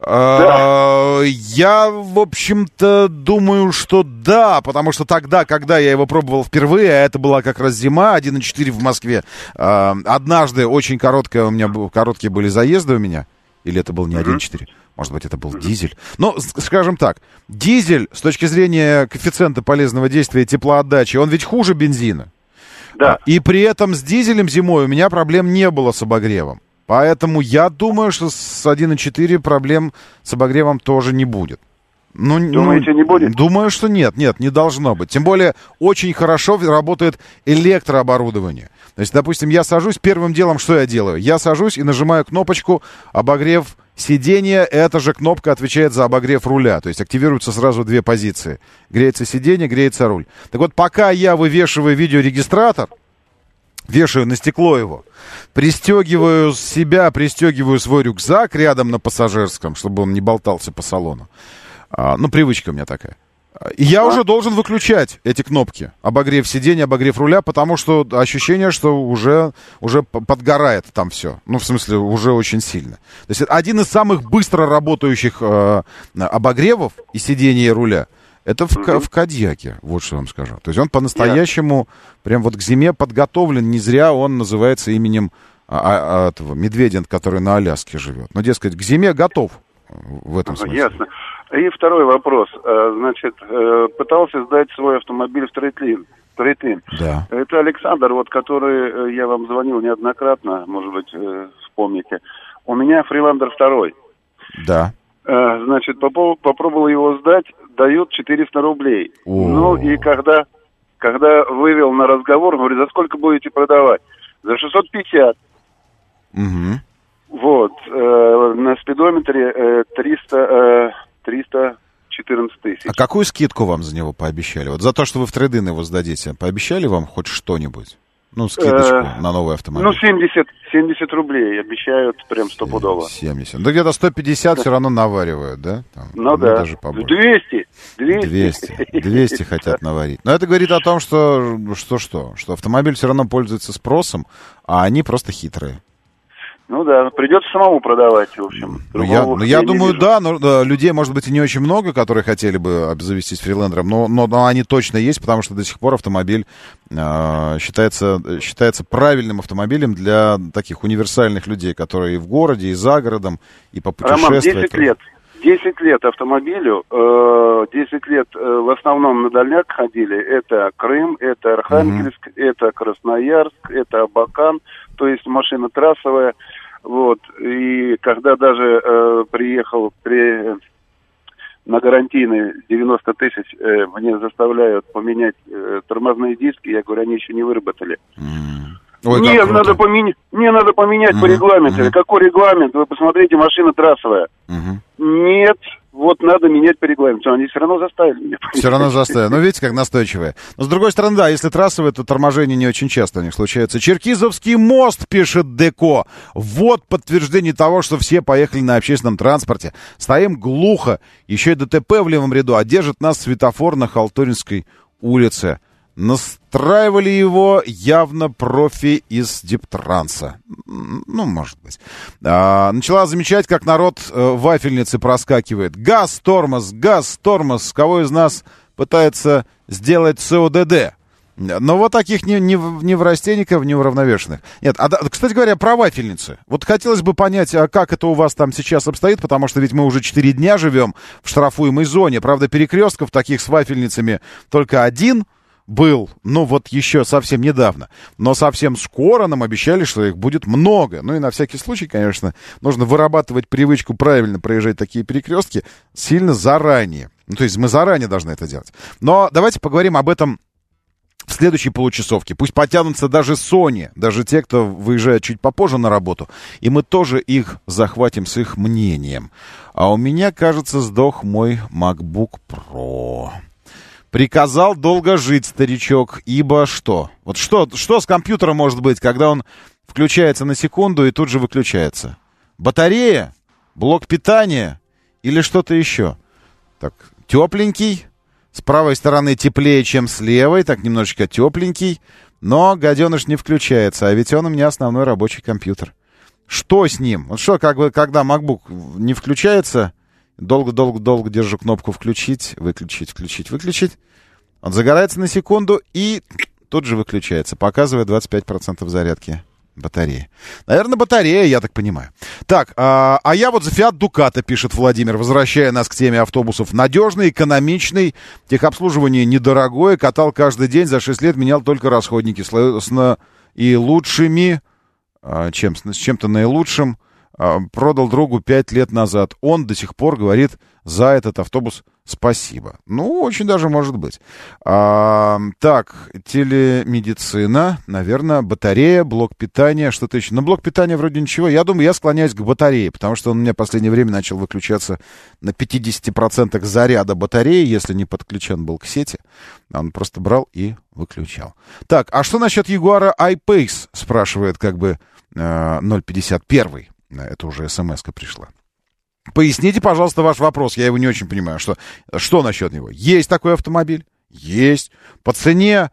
S2: Да. Я, в общем-то, думаю, что да, потому что тогда, когда я его пробовал впервые, а это была как раз зима, один и четыре в Москве, однажды очень короткое, у меня короткие были заезды у меня, или это был не один и четыре? Может быть, это был дизель. Но, скажем так, дизель с точки зрения коэффициента полезного действия и теплоотдачи, он ведь хуже бензина.
S16: Да.
S2: И при этом с дизелем зимой у меня проблем не было с обогревом. Поэтому я думаю, что с один и четыре проблем с обогревом тоже не будет. Ну,
S16: Думаете,
S2: ну,
S16: не будет?
S2: Думаю, что нет, нет, не должно быть. Тем более, очень хорошо работает электрооборудование. То есть, допустим, я сажусь, первым делом что я делаю? Я сажусь и нажимаю кнопочку «Обогрев сиденья». Эта же кнопка отвечает за обогрев руля. То есть, активируются сразу две позиции. Греется сиденье, греется руль. Так вот, пока я вывешиваю видеорегистратор, вешаю на стекло его, пристегиваю себя, пристегиваю свой рюкзак рядом на пассажирском, чтобы он не болтался по салону. А, ну, привычка у меня такая. И я уже должен выключать эти кнопки. Обогрев сиденья, обогрев руля, потому что ощущение, что уже, уже подгорает там все. Ну, в смысле, уже очень сильно. То есть это один из самых быстро работающих э, обогревов и сиденья, и руля. Это в, в Кодиаке, вот что я вам скажу. То есть он по-настоящему yeah. прям вот к зиме подготовлен. Не зря он называется именем а, а, этого медведя, который на Аляске живет. Но, дескать, к зиме готов в этом смысле.
S16: Ясно. И второй вопрос. Значит, пытался сдать свой автомобиль в Трейтлин. Трейтлин.
S2: Да.
S16: Это Александр, вот, который, я вам звонил неоднократно, может быть, вспомните. У меня Фриландер второй.
S2: Да.
S16: Значит, попробовал его сдать, дают четыреста рублей. О. Ну, и когда, когда вывел на разговор, говорит, за сколько будете продавать? За шестьсот пятьдесят.
S2: Угу.
S16: Вот. Э, на спидометре э, триста, э, триста четырнадцать тысяч.
S2: А какую скидку вам за него пообещали? Вот за то, что вы в трейд-ин его сдадите, пообещали вам хоть что-нибудь? Ну, скидочку э, на новый автомобиль.
S16: Ну, семьдесят, семьдесят рублей обещают прям стопудово.
S2: семьдесят. Ну, где-то сто пятьдесят все равно наваривают, да? Там,
S16: ну,
S2: ну,
S16: да.
S2: Даже побольше.
S16: двести. двести.
S2: двести. двести хотят наварить. Но это говорит о том, что, что что? Что автомобиль все равно пользуется спросом, а они просто хитрые.
S16: Ну да, придется самому продавать, в общем.
S2: Ну, я, ну, я думаю, да, но да, людей, может быть, и не очень много, которые хотели бы обзавестись фрилендером, но, но, но они точно есть, потому что до сих пор автомобиль э, считается, считается правильным автомобилем для таких универсальных людей, которые и в городе, и за городом, и по путешествиям.
S16: Роман, десять лет. десять лет автомобилю, э, десять лет э, в основном на дальняк ходили. Это Крым, это Архангельск, mm-hmm. это Красноярск, это Абакан, то есть машина трассовая. Вот. И когда даже э, приехал при, на гарантийные девяносто тысяч, э, мне заставляют поменять э, тормозные диски, я говорю, они еще не выработали.
S2: Mm. Ой,
S16: Нет, надо поменять, мне надо поменять mm-hmm. по регламенту. Mm-hmm. Какой регламент? Вы посмотрите, машина трассовая.
S2: Mm-hmm.
S16: Нет, вот надо менять по регламенту. Они все равно заставили меня.
S2: Все равно заставили. Ну, видите, как настойчивые. Но, с другой стороны, да, если трассовые, то торможение не очень часто у них случается. Черкизовский мост, пишет Деко. Вот подтверждение того, что все поехали на общественном транспорте. Стоим глухо. Еще и ДТП в левом ряду. А держит нас светофор на Халтуринской улице. Настраивали его явно профи из Диптранса. Ну, может быть. А, начала замечать, как народ э, вафельницы проскакивает. Газ, тормоз, газ, тормоз. Кого из нас пытается сделать СОДД? Но вот таких ни, ни, ни врастенников, ни уравновешенных. Нет, а, кстати говоря, про вафельницы. Вот хотелось бы понять, а как это у вас там сейчас обстоит, потому что ведь мы уже четыре дня живем в штрафуемой зоне. Правда, перекрестков таких с вафельницами только один был, ну вот еще совсем недавно. Но совсем скоро нам обещали, что их будет много. Ну и на всякий случай, конечно, нужно вырабатывать привычку правильно проезжать такие перекрестки сильно заранее. Ну то есть мы заранее должны это делать. Но давайте поговорим об этом в следующей получасовке. Пусть потянутся даже Sony, даже те, кто выезжает чуть попозже на работу. И мы тоже их захватим с их мнением. А у меня, кажется, сдох мой MacBook Pro. Приказал долго жить, старичок, ибо что? Вот что, что с компьютером может быть, когда он включается на секунду и тут же выключается? Батарея? Блок питания? Или что-то еще? Так, тепленький. С правой стороны теплее, чем с левой. Так, немножечко тепленький. Но гаденыш не включается. А ведь он у меня основной рабочий компьютер. Что с ним? Вот что, как бы, когда MacBook не включается, долго-долго-долго держу кнопку «включить», «выключить», «включить», «выключить». Он загорается на секунду и тут же выключается, показывая двадцать пять процентов зарядки батареи. Наверное, батарея, я так понимаю. Так, а, а я вот за Fiat Ducato, пишет Владимир, возвращая нас к теме автобусов. Надежный, экономичный, техобслуживание недорогое, катал каждый день, за шесть лет менял только расходники. С наилучшими, а, чем, с чем-то наилучшим, а, продал другу пять лет назад. Он до сих пор говорит за этот автобус спасибо. Ну, очень даже может быть. А, так, телемедицина, наверное, батарея, блок питания, что-то еще. На блок питания вроде ничего. Я думаю, я склоняюсь к батарее, потому что он у меня в последнее время начал выключаться на пятьдесят процентов заряда батареи, если не подключен был к сети. Он просто брал и выключал. Так, а что насчет Jaguar I-Pace, спрашивает как бы ноль пятьдесят один. Это уже смс-ка пришла. Поясните, пожалуйста, ваш вопрос. Я его не очень понимаю. Что, что насчет него? Есть такой автомобиль? Есть. По цене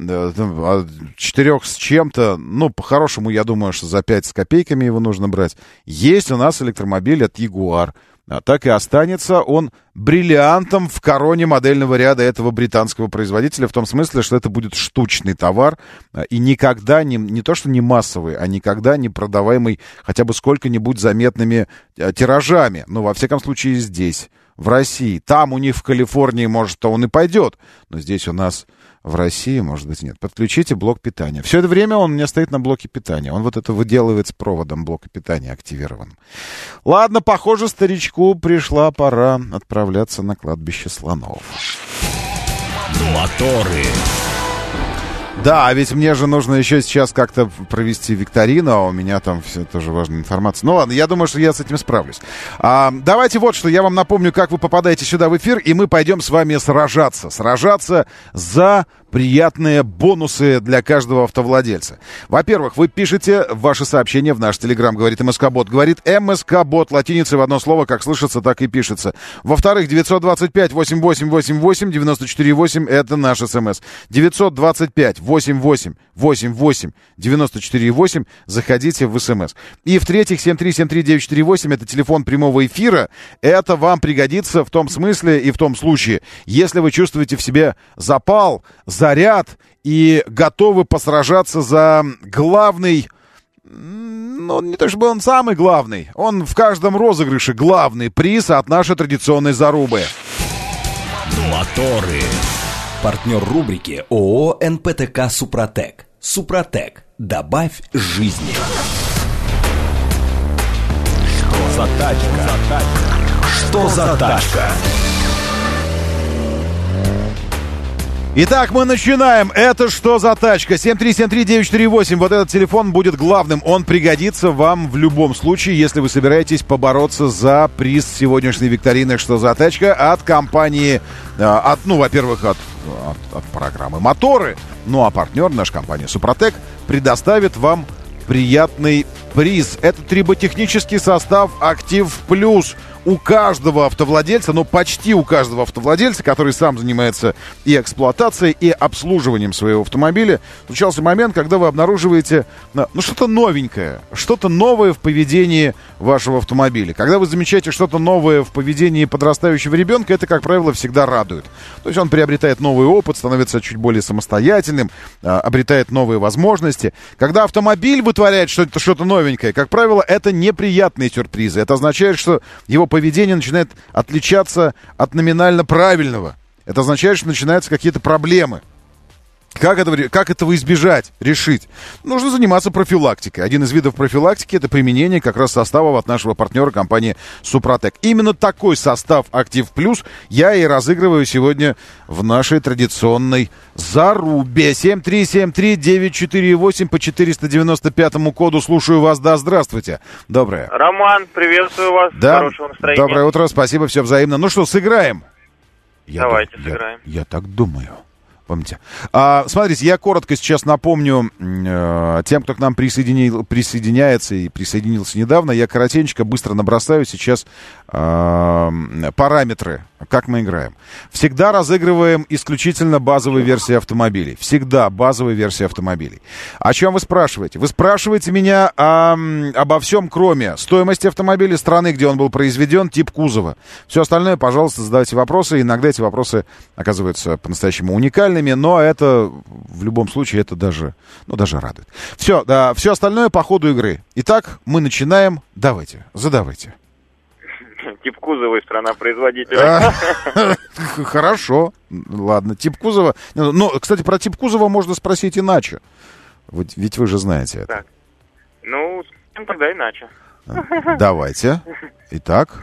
S2: четырех с чем-то, ну, по-хорошему, я думаю, что за пять с копейками его нужно брать. Есть у нас электромобиль от Jaguar. А так и останется он бриллиантом в короне модельного ряда этого британского производителя, в том смысле, что это будет штучный товар и никогда не, не то что не массовый, а никогда не продаваемый хотя бы сколько-нибудь заметными тиражами. Ну, во всяком случае, здесь, в России. Там у них в Калифорнии, может, он и пойдет, но здесь у нас в России, может быть, нет. Подключите блок питания. Все это время он у меня стоит на блоке питания. Он вот это выделывает с проводом блока питания активированным. Ладно, похоже, старичку пришла пора отправляться на кладбище слонов.
S1: Моторы.
S2: Да, ведь мне же нужно еще сейчас как-то провести викторину, а у меня там все тоже важная информация. Ну ладно, я думаю, что я с этим справлюсь. А, давайте вот что, я вам напомню, как вы попадаете сюда в эфир, и мы пойдем с вами сражаться. Сражаться за приятные бонусы для каждого автовладельца. Во-первых, вы пишете ваши сообщения в наш Телеграм, говорит МСК-бот. Говорит МСК-бот, латиницей в одно слово, как слышится, так и пишется. Во-вторых, девятьсот двадцать пять восемьдесят восемь восемьдесят восемь девяносто четыре восемь, это наш СМС. девятьсот двадцать пять восемьдесят восемь восемьдесят восемь девяносто четыре восемь, заходите в СМС. И в-третьих, семь три семь три девять четыре восемь, это телефон прямого эфира. Это вам пригодится в том смысле и в том случае, если вы чувствуете в себе запал, заряд и готовы посражаться за главный, ну, не то чтобы он самый главный, он в каждом розыгрыше главный приз от нашей традиционной зарубы.
S1: Моторы. Партнер рубрики ООО эн пэ тэ ка «Супротек». «Супротек». Добавь жизни. Что за тачка? Что за тачка?
S2: Итак, мы начинаем. Это что за тачка? семь три семь три девять четыре восемь. Вот этот телефон будет главным. Он пригодится вам в любом случае, если вы собираетесь побороться за приз сегодняшней викторины «Что за тачка» от компании, от, ну, во-первых, от, от, от программы «Моторы». Ну, а партнер, наша компания «Супротек», предоставит вам приятный приз. Это триботехнический состав «Актив Плюс». У каждого автовладельца, ну почти у каждого автовладельца, который сам занимается и эксплуатацией, и обслуживанием своего автомобиля, случался момент, когда вы обнаруживаете, ну, что-то новенькое, что-то новое в поведении вашего автомобиля. Когда вы замечаете что-то новое в поведении подрастающего ребенка, это, как правило, всегда радует. То есть он приобретает новый опыт, становится чуть более самостоятельным, обретает новые возможности. Когда автомобиль вытворяет что-то, что-то новенькое, как правило, это неприятные сюрпризы. Это означает, что его поведение начинает отличаться от номинально правильного. Это означает, что начинаются какие-то проблемы. Как, это, как этого избежать, решить? Нужно заниматься профилактикой. Один из видов профилактики — это применение как раз составов от нашего партнера компании «Супротек». Именно такой состав «Актив Плюс» я и разыгрываю сегодня в нашей традиционной зарубе. семь три семь три девять четыре восемь по четыреста девяносто пятому коду. Слушаю вас. Да, здравствуйте. Доброе.
S17: Роман, приветствую вас.
S2: Да.
S17: Хорошего настроения.
S2: Доброе утро. Спасибо, все взаимно. Ну что, сыграем?
S17: Давайте
S2: я,
S17: сыграем.
S2: Я, я так думаю. Помните. А, смотрите, я коротко сейчас напомню э, тем, кто к нам присоединил, присоединяется и присоединился недавно, я коротенько быстро набросаю сейчас э, параметры, как мы играем. Всегда разыгрываем исключительно базовые версии автомобилей. Всегда базовые версии автомобилей. О чем вы спрашиваете? Вы спрашиваете меня о, обо всем, кроме стоимости автомобиля, страны, где он был произведен, тип кузова. Все остальное, пожалуйста, задавайте вопросы. Иногда эти вопросы оказываются по-настоящему уникальными. Но это, в любом случае, это даже, ну, даже радует. Все, да, все остальное по ходу игры. Итак, мы начинаем. Давайте, задавайте.
S17: Тип кузова и страна-производителя.
S2: Хорошо, ладно, тип кузова. Ну, кстати, про тип кузова можно спросить иначе. Ведь вы же знаете это.
S17: Так, ну, тогда иначе.
S2: Давайте. Итак...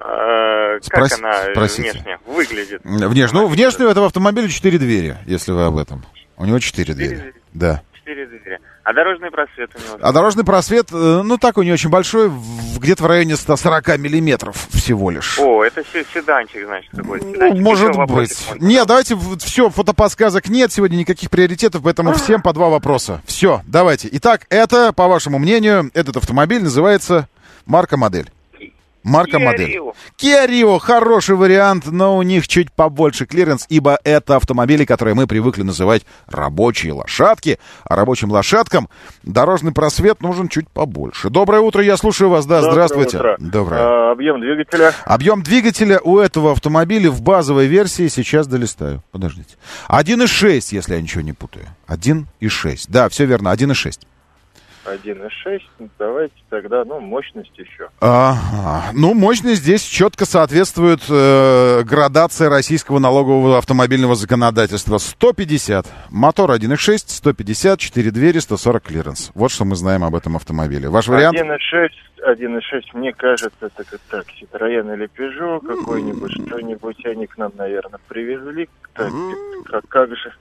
S17: Как
S2: Спрос...
S17: она
S2: Спросите.
S17: внешне выглядит?
S2: Внешне, ну, внешне у этого автомобиля четыре двери, если вы об этом. У него четыре двери. Да.
S17: Четыре двери. А дорожный просвет у него?
S2: А дорожный просвет, ну, такой не очень большой, где-то в районе сто сорок миллиметров всего лишь.
S17: О, это седанчик, значит, такой.
S2: Ну, может быть. Нет, давайте, все, фотоподсказок нет, сегодня никаких приоритетов, поэтому всем по два вопроса. Все, давайте. Итак, это, по вашему мнению, этот автомобиль называется марка-модель. Марка-модель. Kia Rio, хороший вариант, но у них чуть побольше клиренс, ибо это автомобили, которые мы привыкли называть рабочие лошадки. А рабочим лошадкам дорожный просвет нужен чуть побольше. Доброе утро, я слушаю вас. Да,
S18: Доброе
S2: здравствуйте.
S18: Утро.
S2: Доброе.
S18: А, объем двигателя?
S2: Объем двигателя у этого автомобиля в базовой версии, сейчас долистаю, подождите. один и шесть, если я ничего не путаю. один и шесть. Да, все верно, один и шесть.
S18: один и шесть, давайте тогда, ну, мощность еще.
S2: Ага. Ну, мощность здесь четко соответствует э, градации российского налогового автомобильного законодательства. сто пятьдесят. Мотор один и шесть, сто пятьдесят, четыре двери, сто сорок клиренс. Вот что мы знаем об этом автомобиле. Ваш вариант?
S18: один и шесть, один и шесть, мне кажется, это как так, Citroёn или Peugeot какой-нибудь, что-нибудь они к нам, наверное, привезли. Так, как, как же...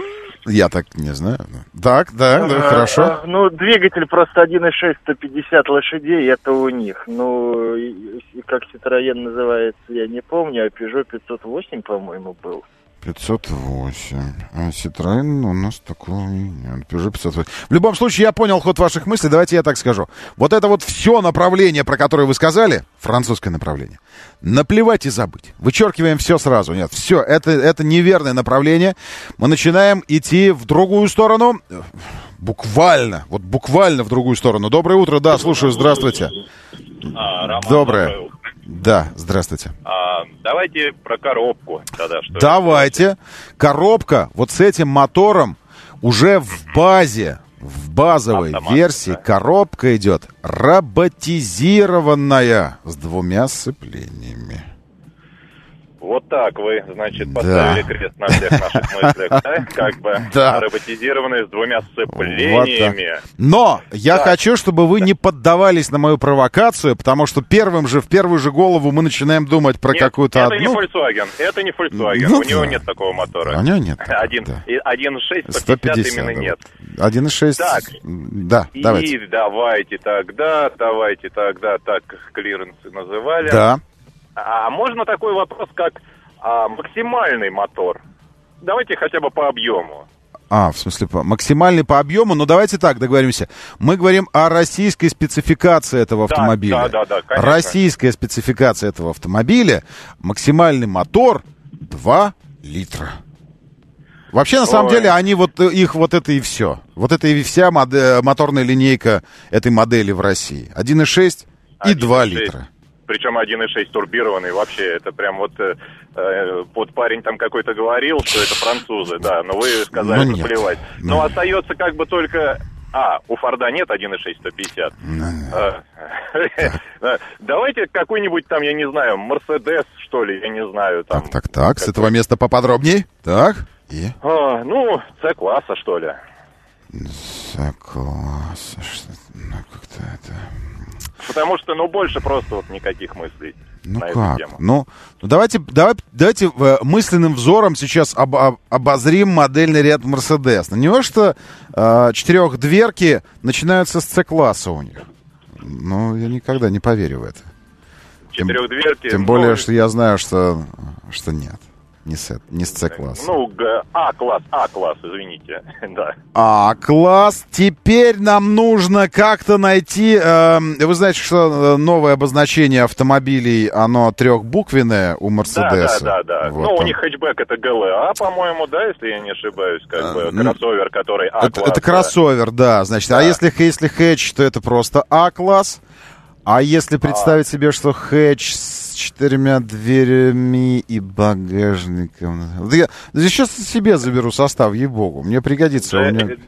S2: Я так не знаю. Так, да, да,
S18: а,
S2: хорошо.
S18: А, ну, двигатель просто один и шесть, сто пятьдесят лошадей, это у них. Ну, и, и как Citroёn называется, я не помню, а Peugeot пятьсот восемь, по-моему, был.
S2: пятьсот восемь. А Citroёn у нас такого нет. Peugeot пятьсот восемь. В любом случае, я понял ход ваших мыслей. Давайте я так скажу. Вот это вот все направление, про которое вы сказали, французское направление, наплевать и забыть. Вычеркиваем все сразу. Нет, все, это, это неверное направление. Мы начинаем идти в другую сторону. Буквально, вот буквально в другую сторону. Доброе утро, да, слушаю, здравствуйте.
S19: А, Роман,
S2: доброе.
S19: доброе утро.
S2: Да, здравствуйте.
S19: А, давайте про коробку тогда. Что
S2: давайте. Коробка вот с этим мотором уже в базе, в базовой
S19: Автомат,
S2: версии, да. Коробка идет роботизированная с двумя сцеплениями.
S19: Вот так вы, значит, поставили да. крест на всех наших мыслях, да? Как бы
S2: да.
S19: роботизированные с двумя сцеплениями.
S2: Вот но я так. хочу, чтобы вы не поддавались на мою провокацию, потому что первым же, в первую же голову мы начинаем думать про
S19: нет,
S2: какую-то
S19: это
S2: одну...
S19: не Volkswagen, это не Volkswagen,
S2: ну,
S19: у него
S2: да.
S19: нет такого мотора.
S2: У него нет.
S19: один и шесть, сто пятьдесят именно
S2: да.
S19: нет.
S2: один и шесть,
S19: так.
S2: да,
S19: и
S2: давайте.
S19: давайте тогда, давайте тогда, так, клиренсы называли.
S2: Да.
S19: А можно такой вопрос, как а, максимальный мотор? Давайте хотя бы по объему.
S2: А, в смысле, по, максимальный по объему? Ну, давайте так договоримся. Мы говорим о российской спецификации этого
S19: да,
S2: автомобиля.
S19: Да, да, да, конечно.
S2: Российская спецификация этого автомобиля. Максимальный мотор два литра. Вообще, на самом
S19: Ой.
S2: деле, они вот, их вот это и все. Вот это и вся мод- моторная линейка этой модели в России. один и шесть и два литра.
S19: Причем один и шесть турбированный, вообще, это прям вот э, э, под парень там какой-то говорил, что это французы, да, но вы сказали,
S2: ну,
S19: что плевать.
S2: Ну.
S19: Но остается как бы только... А, у Форда нет один и шесть сто пятьдесят. Давайте какой-нибудь там, я не знаю, Мерседес, что ли, я не знаю. Там,
S2: так, так, так, с этого места поподробней. Так. И?
S19: А, ну, С-класса, что ли.
S2: С-класса, что ну, как-то это...
S19: Потому что, ну, больше просто вот никаких мыслей
S2: ну
S19: на
S2: как?
S19: эту тему.
S2: Ну, ну давайте, давай, давайте э, мысленным взором сейчас об, об, обозрим модельный ряд Mercedes. На него что э, четырехдверки начинаются с С-класса у них. Ну, я никогда не поверю в это.
S19: Четырехдверки.
S2: Тем, тем
S19: ну,
S2: более, что я знаю, что, что нет. Не с, не с С-класса.
S19: Ну, Г- А-класс, А-класс, извините, да.
S2: А-класс. Теперь нам нужно как-то найти... Э, вы знаете, что новое обозначение автомобилей, оно трехбуквенное у Мерседеса.
S19: Да, да, да. да.
S2: Вот
S19: ну,
S2: он.
S19: у них хэтчбэк это ГЛА, по-моему, да, если я не ошибаюсь, как бы кроссовер, который А-класс.
S2: Это, это кроссовер, да, значит. Да. А если, если хэтч, то это просто А-класс. А если представить а. себе, что хэтч с четырьмя дверями и багажником... Да я сейчас себе заберу состав, ей-богу. Мне пригодится.
S19: Г-
S2: у меня...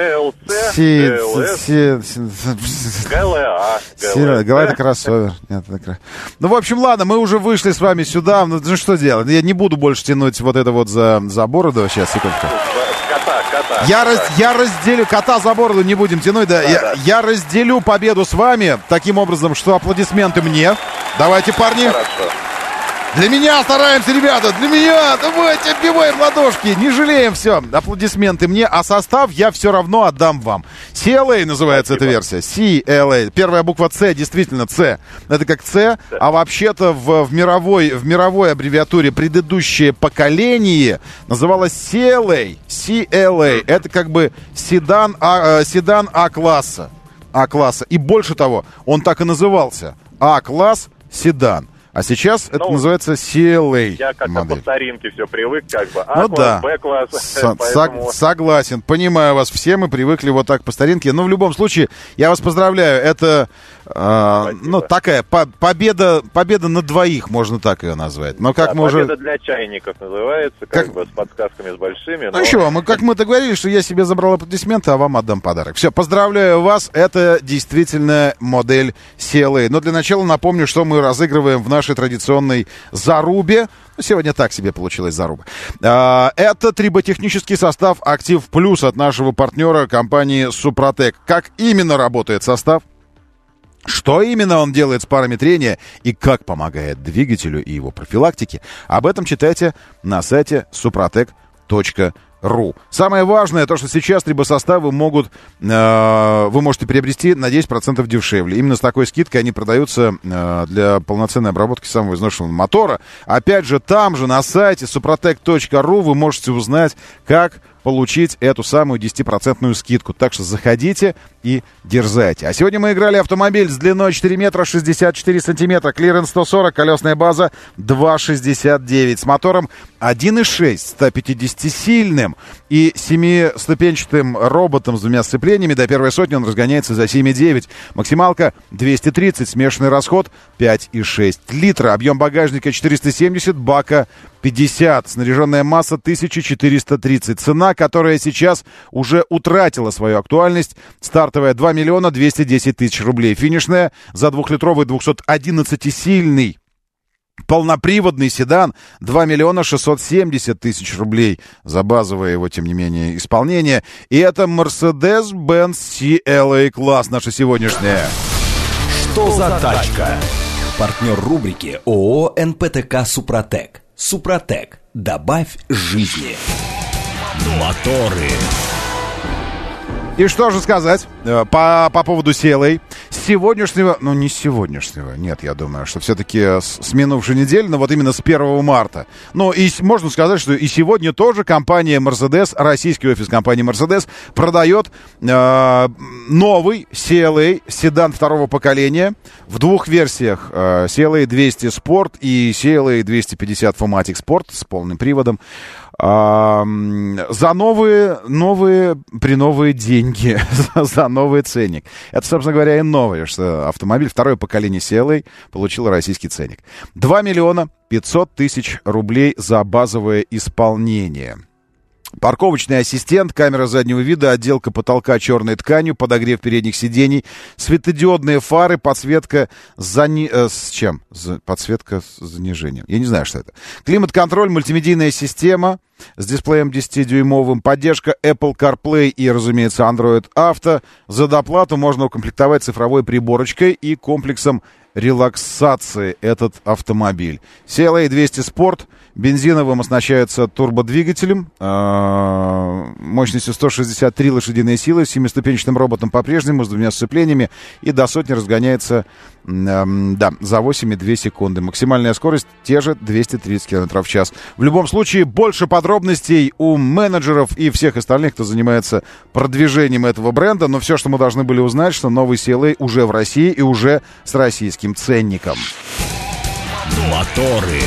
S19: ГЛЦ, ГЛА.
S2: ГЛА это кроссовер. Нет, это кр... Ну, в общем, ладно, мы уже вышли с вами сюда. Ну, что делать? Я не буду больше тянуть вот это вот за, за бороду. Сейчас, секундочку.
S19: Кота, кота.
S2: Я, раз, я разделю... Кота за бороду не будем тянуть, да. да, я,
S19: да.
S2: я разделю победу с вами таким образом, что аплодисменты мне. Давайте, парни.
S19: Хорошо.
S2: Для меня стараемся, ребята, для меня. Давайте, отбиваем ладошки, не жалеем, все. Аплодисменты мне, а состав я все равно отдам вам. си эл эй называется Спасибо. Эта версия. си эл эй. Первая буква С, действительно, С. Это как С, а вообще-то в, в, мировой, в мировой аббревиатуре предыдущее поколение называлось си эл эй. си эл эй. Это как бы седан, а, седан А-класса. А-класса. И больше того, он так и назывался. А-класс, седан. А сейчас ну, это называется си эл эй
S19: Я как-то
S2: модель.
S19: по старинке все привык, как бы
S2: А-класс,
S19: ну, да. Б-класс.
S2: С-
S19: поэтому...
S2: Согласен, понимаю вас. Все мы привыкли вот так по старинке. Но в любом случае, я вас поздравляю. Это, э, ну, такая по- победа, победа на двоих, можно так ее назвать. Но как
S19: да,
S2: мы
S19: победа
S2: уже...
S19: для чайников называется, как, как... бы с подсказками с большими.
S2: Ну
S19: но...
S2: что, мы, как мы договорились, что я себе забрал аплодисменты, а вам отдам подарок. Все, поздравляю вас. Это действительно модель си эл эй. Но для начала напомню, что мы разыгрываем в нашей традиционной зарубе. Сегодня так себе получилась заруба. Это триботехнический состав «Актив Плюс» от нашего партнера компании «Супротек». Как именно работает состав? Что именно он делает с парами трения и как помогает двигателю и его профилактике? Об этом читайте на сайте супротек точка ру. Самое важное, то, что сейчас трибосоставы могут, э, вы можете приобрести на десять процентов дешевле. Именно с такой скидкой они продаются э, для полноценной обработки самого изношенного мотора. Опять же, там же на сайте супротек точка ру вы можете узнать, как получить эту самую десятипроцентную скидку. Так что заходите и дерзайте. А сегодня мы играли автомобиль с длиной четыре метра шестьдесят четыре сантиметра, клиренс сто сорок, колесная база два шестьдесят девять с мотором один и шесть, сто пятидесятисильным и семиступенчатым роботом с двумя сцеплениями. До первой сотни он разгоняется за семь и девять. Максималка двести тридцать, смешанный расход пять и шесть литра. Объем багажника четыреста семьдесят, бака пятьдесят. Снаряженная масса тысяча четыреста тридцать. Цена, которая сейчас уже утратила свою актуальность. Стартовая два миллиона двести десять тысяч рублей. Финишная за двухлитровый двухсотодиннадцатисильный полноприводный седан два миллиона шестьсот семьдесят тысяч рублей за базовое его, тем не менее, исполнение. И это Mercedes-Benz си эл эй класс, наша сегодняшняя.
S1: Что за тачка? Партнер рубрики ООО эн пэ тэ ка «Супротек». «Супротек». Добавь жизни. Моторы.
S2: И что же сказать по, по поводу си эл эй? С сегодняшнего, ну не с сегодняшнего, нет, я думаю, что все-таки с, с минувшей недели, но вот именно с первого марта. Ну и можно сказать, что и сегодня тоже компания Mercedes, российский офис компании Mercedes, продает э, новый си эл эй, седан второго поколения, в двух версиях, э, си эл эй двести Sport и си эл эй двести пятьдесят Fumatic Sport с полным приводом. А, за новые, новые, при новые деньги, за, за новый ценник. Это, собственно говоря, и новое, что автомобиль второе поколение си эл эй получил российский ценник. два миллиона пятьсот тысяч рублей за базовое исполнение. Парковочный ассистент, камера заднего вида, отделка потолка черной тканью, подогрев передних сидений, светодиодные фары, подсветка зани... э, с чем? За... Подсветка с занижением. Я не знаю, что это. Климат-контроль, мультимедийная система. с дисплеем десятидюймовым, поддержка Apple CarPlay и, разумеется, Android Auto. За доплату можно укомплектовать цифровой приборочкой и комплексом релаксации этот автомобиль. си эл эй двести Sport бензиновым оснащается турбодвигателем мощностью сто шестьдесят три лошадиные силы, с семиступенчатым роботом по-прежнему, с двумя сцеплениями, и до сотни разгоняется да, за восемь целых две секунды. Максимальная скорость те же двести тридцать километров в час. В любом случае, больше подробностей у менеджеров и всех остальных, кто занимается продвижением этого бренда. Но все, что мы должны были узнать, что новый си эл эй уже в России и уже с российским ценником.
S1: Моторы.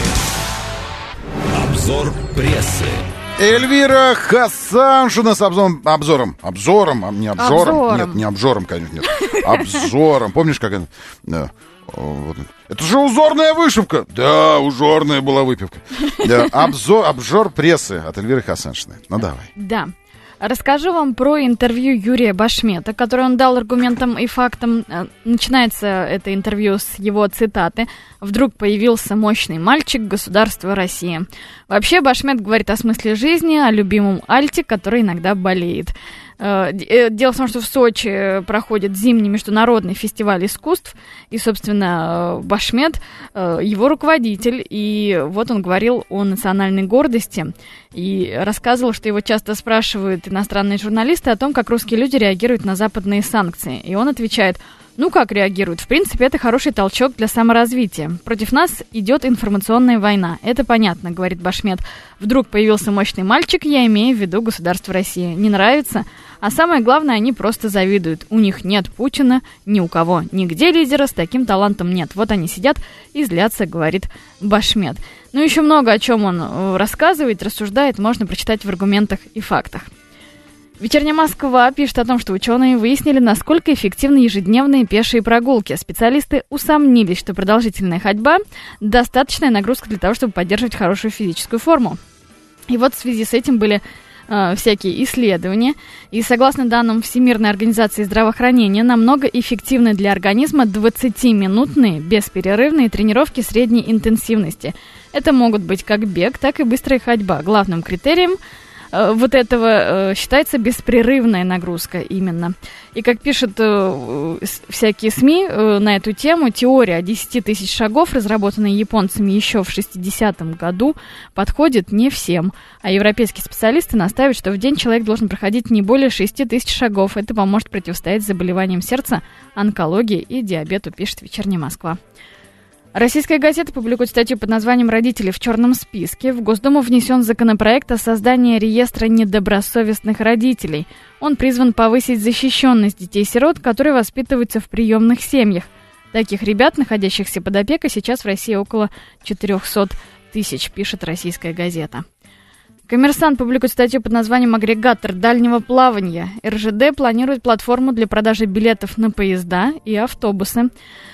S1: Обзор прессы.
S2: Эльвира Хасаншина с обзором, обзором, обзором, а не обжором,
S11: обзором.
S2: Нет, не обжором, конечно, нет, обзором. Помнишь, как это? Да. Вот. Это же узорная вышивка. Да, узорная была выпивка. Да, обзор, обжор прессы от Эльвиры Хасаншиной. Ну, давай.
S11: Да. Расскажу вам про интервью Юрия Башмета, которое он дал аргументам и фактам. Начинается это интервью с его цитаты: «Вдруг появился мощный мальчик государства Россия». Вообще Башмет говорит о смысле жизни, о любимом Альте, который иногда болеет. Дело в том, что в Сочи проходит зимний международный фестиваль искусств, и, собственно, Башмет его руководитель, и вот он говорил о национальной гордости и рассказывал, что его часто спрашивают иностранные журналисты о том, как русские люди реагируют на западные санкции, и он отвечает: ну, как реагируют? В принципе, это хороший толчок для саморазвития. Против нас идет информационная война. Это понятно, говорит Башмет. Вдруг появился мощный мальчик, я имею в виду государство России. Не нравится? А самое главное, они просто завидуют. У них нет Путина, ни у кого, нигде лидера с таким талантом нет. Вот они сидят и злятся, говорит Башмет. Ну, еще много о чем он рассказывает, рассуждает, можно прочитать в аргументах и фактах. «Вечерняя Москва» пишет о том, что ученые выяснили, насколько эффективны ежедневные пешие прогулки. Специалисты усомнились, что продолжительная ходьба – достаточная нагрузка для того, чтобы поддерживать хорошую физическую форму. И вот в связи с этим были э, всякие исследования. И согласно данным Всемирной организации здравоохранения, намного эффективны для организма двадцатиминутные бесперерывные тренировки средней интенсивности. Это могут быть как бег, так и быстрая ходьба. Главным критерием вот этого считается беспрерывная нагрузка именно. И как пишут э, всякие СМИ э, на эту тему, теория десять тысяч шагов, разработанная японцами еще в шестидесятом году, подходит не всем. А европейские специалисты настаивают, что в день человек должен проходить не более шесть тысяч шагов. Это поможет противостоять заболеваниям сердца, онкологии и диабету, пишет «Вечерняя Москва». Российская газета публикует статью под названием «Родители в черном списке». В Госдуму внесен законопроект о создании реестра недобросовестных родителей. Он призван повысить защищенность детей-сирот, которые воспитываются в приемных семьях. Таких ребят, находящихся под опекой, сейчас в России около четыреста тысяч, пишет российская газета. «Коммерсант» публикует статью под названием «Агрегатор дальнего плавания». эр жэ дэ планирует платформу для продажи билетов на поезда и автобусы.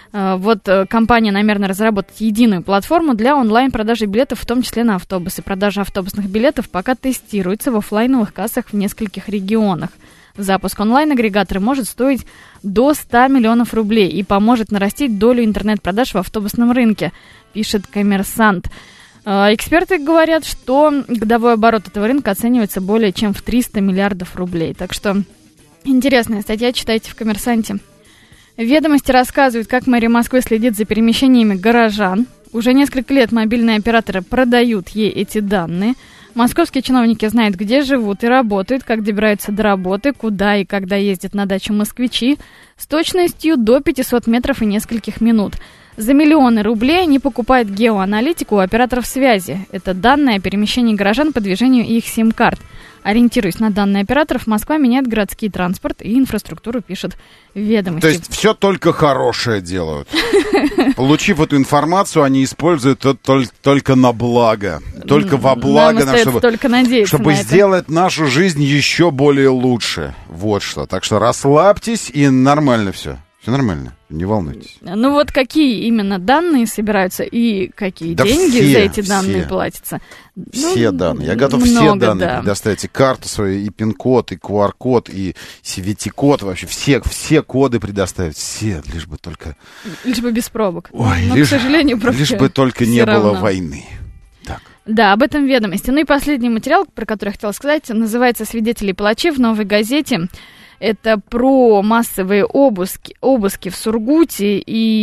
S11: Вот компания намерена разработать единую платформу для онлайн-продажи билетов, в том числе на автобусы. Продажа автобусных билетов пока тестируется в офлайновых кассах в нескольких регионах. Запуск онлайн-агрегатора может стоить до ста миллионов рублей и поможет нарастить долю интернет-продаж в автобусном рынке, пишет «Коммерсант». Эксперты говорят, что годовой оборот этого рынка оценивается более чем в триста миллиардов рублей. Так что интересная статья, читайте в «Коммерсанте». Ведомости рассказывают, как мэрия Москвы следит за перемещениями горожан. Уже несколько лет мобильные операторы продают ей эти данные. Московские чиновники знают, где живут и работают, как добираются до работы, куда и когда ездят на дачу москвичи, с точностью до пятисот метров и нескольких минут. За миллионы рублей они покупают геоаналитику у операторов связи. Это данные о перемещении горожан по движению их сим-карт. Ориентируясь на данные операторов, Москва меняет городский транспорт и инфраструктуру, пишет «Ведомости».
S2: То есть все только хорошее делают. Получив эту информацию, они используют это только на благо. Только во благо, нам, чтобы, чтобы сделать нашу жизнь еще более лучше. Вот что. Так что расслабьтесь, и нормально все. Все нормально, не волнуйтесь.
S11: Ну вот какие именно данные собираются и какие
S2: да
S11: деньги
S2: все,
S11: за эти данные
S2: все.
S11: платятся?
S2: Все ну, данные. Я готов много, все данные да. предоставить. И карту свою, и пин-код, и ку ар-код, и си ви ти-код. Вообще все, все коды предоставить. Все, лишь бы только...
S11: Лишь бы без пробок.
S2: Ой,
S11: Но,
S2: лишь,
S11: к сожалению,
S2: лишь бы только не
S11: равно.
S2: было войны. Так.
S11: Да, об этом «Ведомости». Ну и последний материал, про который я хотела сказать, называется «Свидетели и палачи» в «Новой газете». Это про массовые обыски, обыски в Сургуте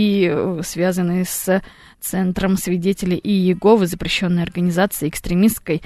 S11: и связанные с Центром свидетелей Иеговы, запрещенной организацией экстремистской.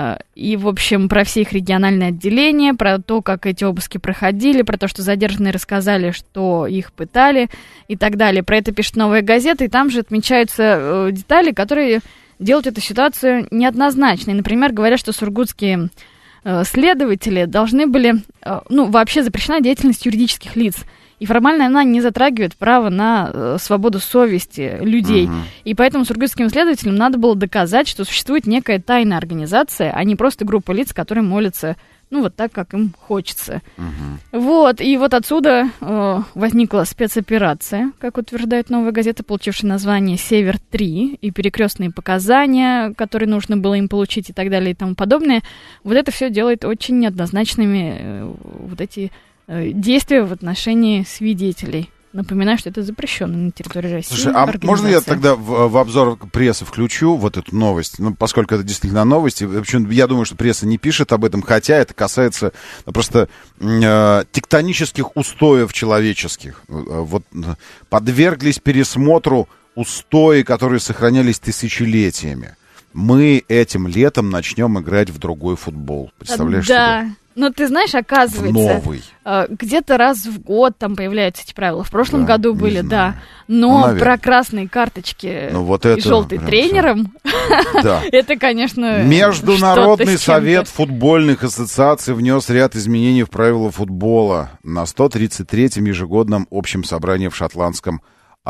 S11: И, в общем, про все их региональные отделения, про то, как эти обыски проходили, про то, что задержанные рассказали, что их пытали и так далее. Про это пишет «Новая газета», и там же отмечаются детали, которые делают эту ситуацию неоднозначной. Например, говорят, что сургутские следователи должны были... Ну, вообще запрещена деятельность юридических лиц. И формально она не затрагивает право на э, свободу совести людей. Uh-huh. И поэтому сургутским следователям надо было доказать, что существует некая тайная организация, а не просто группа лиц, которые молятся, ну, вот так, как им хочется. Uh-huh. Вот, и вот отсюда э, возникла спецоперация, как утверждает «Новая газета», получившая название «Север-три», и перекрестные показания, которые нужно было им получить и так далее и тому подобное. Вот это все делает очень неоднозначными э, вот эти... действия в отношении свидетелей. Напоминаю, что это запрещено на территории России.
S2: Слушай, а можно я тогда в, в обзор прессы включу вот эту новость? Ну, поскольку это действительно новость, причем я думаю, что пресса не пишет об этом, хотя это касается ну, просто э, тектонических устоев человеческих. Вот подверглись пересмотру устои, которые сохранялись тысячелетиями. Мы этим летом начнем играть в другой футбол. Представляешь
S11: да.
S2: себе?
S11: Но ты знаешь, оказывается, где-то раз в год там появляются эти правила. В прошлом да, году были, да. Но ну, про красные карточки ну, вот и желтый тренером, да. это, конечно,
S2: Международный совет футбольных ассоциаций внес ряд изменений в правила футбола на сто тридцать третьем ежегодном общем собрании в шотландском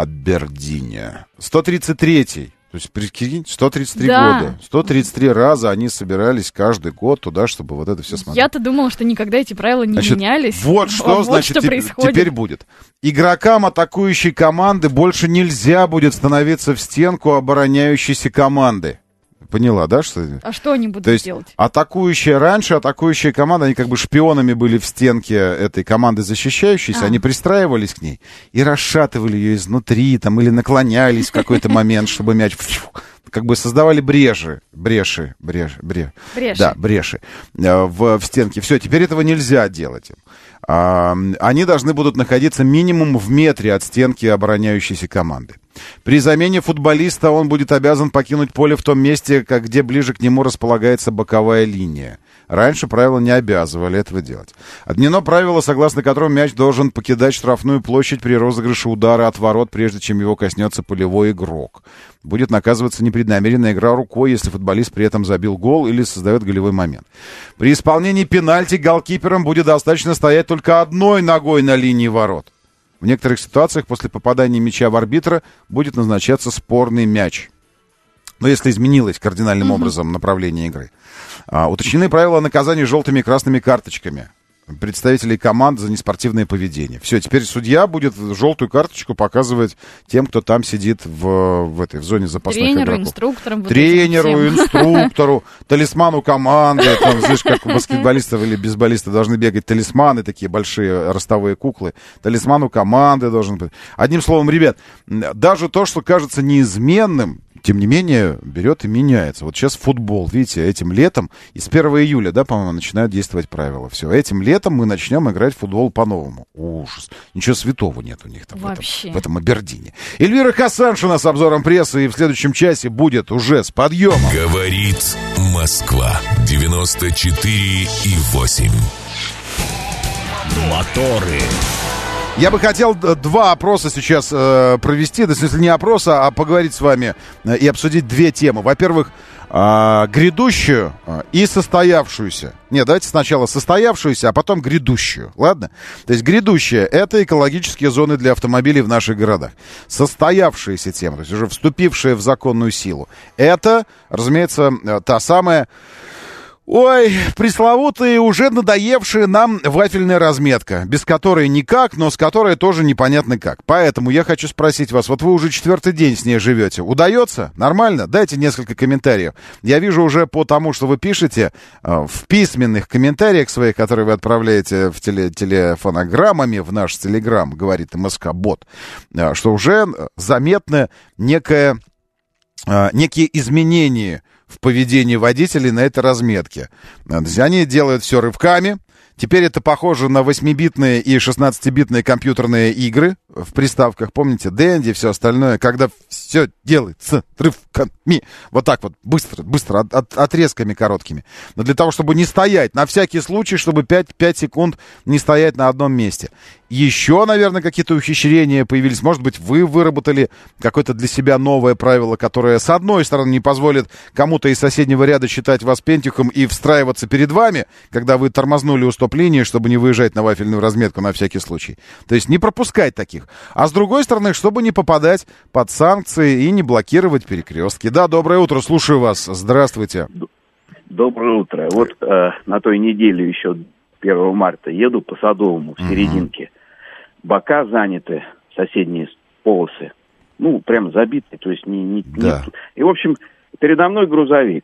S2: Абердине. сто тридцать третий. То есть, прикинь, сто тридцать три да. года. сто тридцать три раза они собирались каждый год туда, чтобы вот это все смотреть.
S11: Я-то думала, что никогда эти правила не
S2: значит,
S11: менялись.
S2: Вот что, вот значит, что теп- теперь будет. Игрокам атакующей команды больше нельзя будет становиться в стенку обороняющейся команды. Поняла, да? Что...
S11: А что они будут
S2: То есть,
S11: делать?
S2: Атакующая раньше, атакующая команда, они как бы шпионами были в стенке этой команды защищающейся, а. они пристраивались к ней и расшатывали ее изнутри, там, или наклонялись в какой-то момент, чтобы мяч... Как бы создавали бреши, бреши, бреши, бреши,
S11: бреши.
S2: Да, бреши в, в стенке. Все, теперь этого нельзя делать им. А, они должны будут находиться минимум в метре от стенки обороняющейся команды. При замене футболиста он будет обязан покинуть поле в том месте, как, где ближе к нему располагается боковая линия. Раньше правила не обязывали этого делать. Отменено правило, согласно которому мяч должен покидать штрафную площадь при розыгрыше удара от ворот, прежде чем его коснется полевой игрок. Будет наказываться непреднамеренная игра рукой, если футболист при этом забил гол или создает голевой момент. При исполнении пенальти голкиперам будет достаточно стоять только одной ногой на линии ворот. В некоторых ситуациях после попадания мяча в арбитра будет назначаться спорный мяч. Но если изменилось кардинальным mm-hmm. образом направление игры. А, уточнены правила наказания желтыми и красными карточками представителей команд за неспортивное поведение. Все, теперь судья будет желтую карточку показывать тем, кто там сидит в, в этой в зоне запасных
S11: Тренеру,
S2: игроков.
S11: Инструкторам, вот
S2: Тренеру, инструктору, талисману команды. Там, знаешь, как у баскетболистов или бейсболистов должны бегать талисманы, такие большие ростовые куклы. Талисману команды должен быть. Одним словом, ребят, даже то, что кажется неизменным, тем не менее, берет и меняется. Вот сейчас футбол, видите, этим летом, и с первого июля, да, по-моему, начинают действовать правила. Все, этим летом мы начнем играть в футбол по-новому. Ужас. Ничего святого нет у них там в этом, в этом Абердине. Эльвира Хасанш у нас с обзором прессы, и в следующем часе будет уже с подъемом.
S3: Говорит Москва. девяносто четыре и восемь. Моторы.
S2: Я бы хотел два опроса сейчас э, провести, да, в смысле не опроса, а поговорить с вами э, и обсудить две темы. Во-первых, э, грядущую э, и состоявшуюся. Нет, давайте сначала состоявшуюся, а потом грядущую, ладно? То есть грядущая — это экологические зоны для автомобилей в наших городах. Состоявшаяся тема, то есть уже вступившая в законную силу, это, разумеется, та самая... Ой, пресловутая, уже надоевшая нам вафельная разметка, без которой никак, но с которой тоже непонятно как. Поэтому я хочу спросить вас, вот вы уже четвертый день с ней живете, удается? Нормально? Дайте несколько комментариев. Я вижу уже по тому, что вы пишете э, в письменных комментариях своих, которые вы отправляете в теле, телефонограммами в наш телеграм, говорит МСК-бот, э, что уже заметно некое, э, некие изменения в поведении водителей на этой разметке. Они делают все рывками. Теперь это похоже на восьмибитные и шестнадцатибитные компьютерные игры в приставках. Помните, Дэнди и все остальное, когда все делается рывками. Вот так вот, быстро, быстро, от, от, отрезками короткими. Но для того, чтобы не стоять, на всякий случай, чтобы пять, пять секунд не стоять на одном месте. Еще, наверное, какие-то ухищрения появились. Может быть, вы выработали какое-то для себя новое правило, которое, с одной стороны, не позволит кому-то из соседнего ряда считать вас пентюхом и встраиваться перед вами, когда вы тормознули у стоп-линии, чтобы не выезжать на вафельную разметку на всякий случай. То есть не пропускать таких. А с другой стороны, чтобы не попадать под санкции и не блокировать перекрестки. Да, доброе утро, слушаю вас. Здравствуйте.
S20: Доброе утро. Вот э, на той неделе еще первого марта еду по Садовому в серединке. Uh-huh. Бока заняты, соседние полосы. Ну, прям забиты. То есть не, не,
S2: да.
S20: не... И, в общем, передо мной грузовик.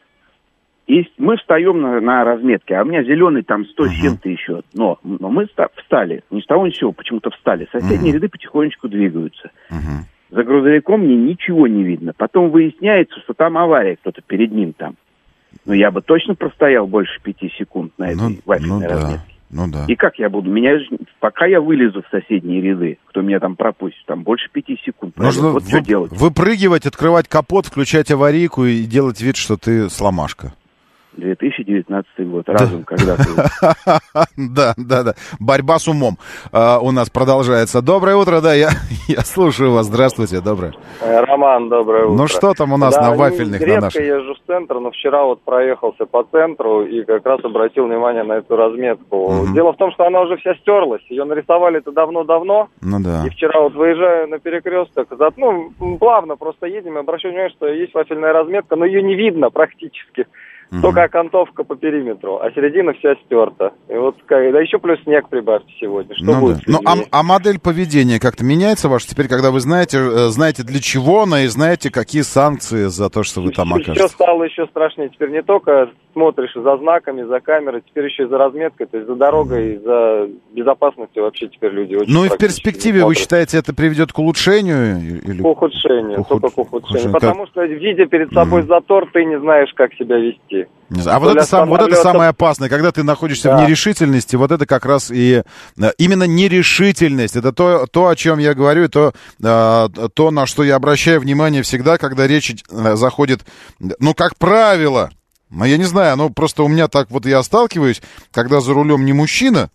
S20: И мы встаем на, на разметке, а у меня зеленый там сто uh-huh. с чем-то еще. Но, но мы встали, ни с того ни с сего, почему-то встали. Соседние uh-huh. ряды потихонечку двигаются. Uh-huh. За грузовиком мне ничего не видно. Потом выясняется, что там авария, кто-то перед ним там. Ну, я бы точно простоял больше пяти секунд на этой ну, вафельной ну, разметке. Да.
S2: Ну да.
S20: И как я буду? Меня, пока я вылезу в соседние ряды, кто меня там пропустит, там больше пяти секунд.
S2: Нужно
S20: вот
S2: вы,
S20: что делать?
S2: Выпрыгивать, открывать капот, включать аварийку и делать вид, что ты сломашка.
S20: две тысячи девятнадцатый год, разум когда-то.
S2: Да, да, да. Борьба с умом у нас продолжается. Доброе утро, да, я слушаю вас. Здравствуйте, доброе.
S21: Роман, доброе утро.
S2: Ну что там у нас на вафельных, на наших?
S21: Редко езжу в центр, но вчера вот проехался по центру и как раз обратил внимание на эту разметку. Дело в том, что она уже вся стерлась. Ее нарисовали-то давно-давно.
S2: Ну да.
S21: И вчера вот выезжаю на перекресток, ну, плавно просто едем и обращаю внимание, что есть вафельная разметка, но ее не видно практически. Только окантовка по периметру, а середина вся стерта. И вот, да еще плюс снег прибавьте сегодня. Что
S2: ну
S21: будет?
S2: Да. Ну, а, а модель поведения как-то меняется ваша теперь, когда вы знаете, знаете для чего она и знаете, какие санкции за то, что вы там окажетесь?
S21: Все стало еще страшнее. Теперь не только смотришь за знаками, за камерой, теперь еще и за разметкой, то есть за дорогой, за безопасностью вообще теперь люди очень.
S2: Ну и в перспективе смотрят. Вы считаете, это приведет к улучшению? Или...
S21: К ухудшению, Ухуд... только к ухудшению.
S2: Как...
S21: Потому что, видя перед собой mm. затор, ты не знаешь, как себя вести.
S2: А вот это, сам, вот это самое опасное, когда ты находишься да. в нерешительности, вот это как раз и именно нерешительность, это то, то о чем я говорю, то, то, на что я обращаю внимание всегда, когда речь заходит, ну, как правило, ну, я не знаю, ну, просто у меня так вот я сталкиваюсь, когда за рулем не мужчина,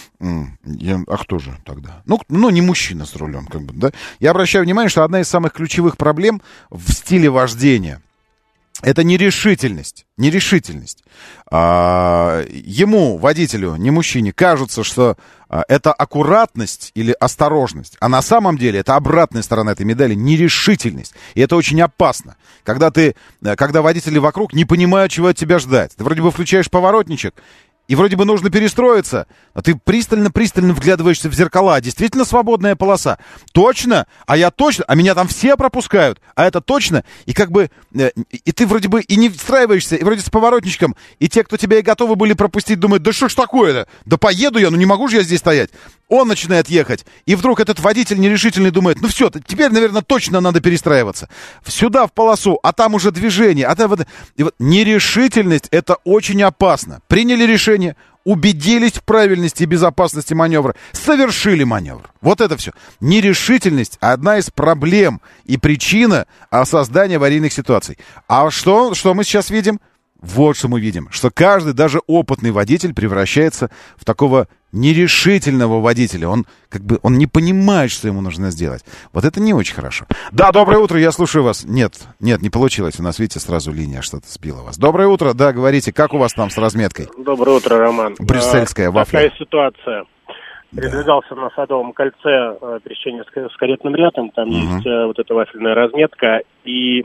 S2: я, а кто же тогда? Ну, ну, не мужчина с рулем, как бы, да? Я обращаю внимание, что одна из самых ключевых проблем в стиле вождения — это нерешительность. Нерешительность. А, ему, водителю, не мужчине, кажется, что а, это аккуратность или осторожность. А на самом деле это обратная сторона этой медали — нерешительность. И это очень опасно. Когда, ты, когда водители вокруг не понимают, чего от тебя ждать. Ты вроде бы включаешь поворотничек, и вроде бы нужно перестроиться, а ты пристально-пристально вглядываешься в зеркала. Действительно свободная полоса? Точно? А я точно? А меня там все пропускают? А это точно? И как бы... И ты вроде бы и не встраиваешься, и вроде с поворотничком. И те, кто тебя и готовы были пропустить, думают, да что ж такое-то? Да поеду я, ну не могу же я здесь стоять. Он начинает ехать. И вдруг этот водитель нерешительный думает, ну все, теперь, наверное, точно надо перестраиваться. Сюда в полосу, а там уже движение. А там вот... И вот нерешительность — это очень опасно. Приняли решение, убедились в правильности и безопасности маневра, совершили маневр. Вот это все. Нерешительность — одна из проблем и причина создания аварийных ситуаций. А что, что мы сейчас видим? Вот что мы видим, что каждый, даже опытный водитель, превращается в такого нерешительного водителя. Он как бы он не понимает, что ему нужно сделать. Вот это не очень хорошо. Да, доброе утро, я слушаю вас. Нет, нет, не получилось. У нас, видите, сразу линия что-то сбила вас. Доброе утро, да, говорите, как у вас там с разметкой?
S10: Доброе утро, Роман.
S2: Брюссельская вафля.
S10: Такая ситуация. Передвигался да. на Садовом кольце, пересечение с каретным рядом, там угу. есть вот эта вафельная разметка, и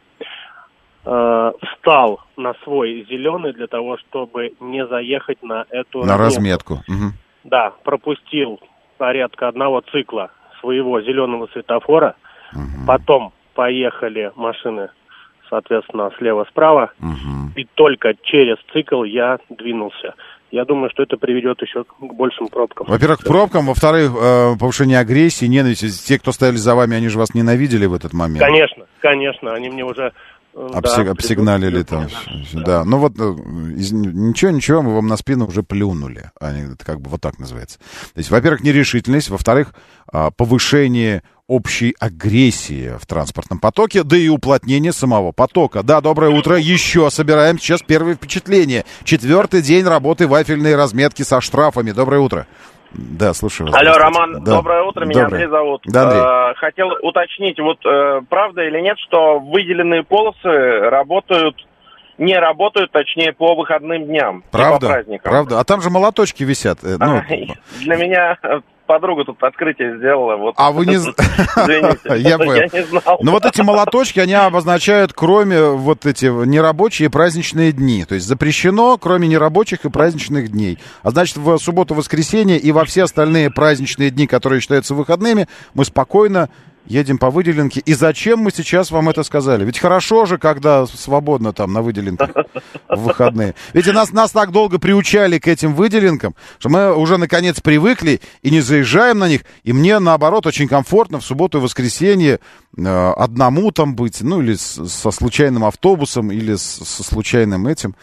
S10: э, встал на свой зеленый для того, чтобы не заехать на эту
S2: на
S10: разметку.
S2: разметку. Угу.
S10: Да, пропустил порядка одного цикла своего зеленого светофора, угу. потом поехали машины, соответственно, слева-справа, угу. и только через цикл я двинулся. Я думаю, что это приведет еще к большим пробкам.
S2: Во-первых, к пробкам, во-вторых, э, повышение агрессии, ненависти. Те, кто стояли за вами, они же вас ненавидели в этот момент.
S10: Конечно, конечно. Они мне уже
S2: Обсиг...
S4: Да,
S2: обсигналили там. Да. да. Ну вот из... ничего, ничего, мы вам на спину уже плюнули. Это как бы вот так называется. То есть, во-первых, нерешительность, во-вторых, повышение общей агрессии в транспортном потоке, да и уплотнение самого потока. Да, доброе утро. Еще собираем сейчас первые впечатления. Четвертый день работы вафельной разметки со штрафами. Доброе утро. Да, слушаю вас.
S4: Алло, Роман,
S2: да.
S4: доброе утро, меня
S2: Доброе.
S4: Андрей зовут.
S2: Да, Андрей.
S4: Э, хотел уточнить, вот э, правда или нет, что выделенные полосы работают, не работают, точнее, по выходным дням,
S2: Правда?
S4: по праздникам.
S2: Правда? А там же молоточки висят. э, Ну,
S4: Для меня подруга тут открытие сделала. Вот.
S2: А вы не...
S4: Извините,
S2: Я понял.
S4: я не знал.
S2: Но вот эти молоточки, они обозначают, кроме вот эти нерабочие праздничные дни. То есть запрещено, кроме нерабочих и праздничных дней. А значит, в субботу, воскресенье и во все остальные праздничные дни, которые считаются выходными, мы спокойно едем по выделенке. И зачем мы сейчас вам это сказали? Ведь хорошо же, когда свободно там на выделенках в выходные. Ведь нас, нас так долго приучали к этим выделенкам, что мы уже наконец привыкли и не заезжаем на них. И мне, наоборот, очень комфортно в субботу и воскресенье э, одному там быть, ну, или с, со случайным автобусом, или с, со случайным этим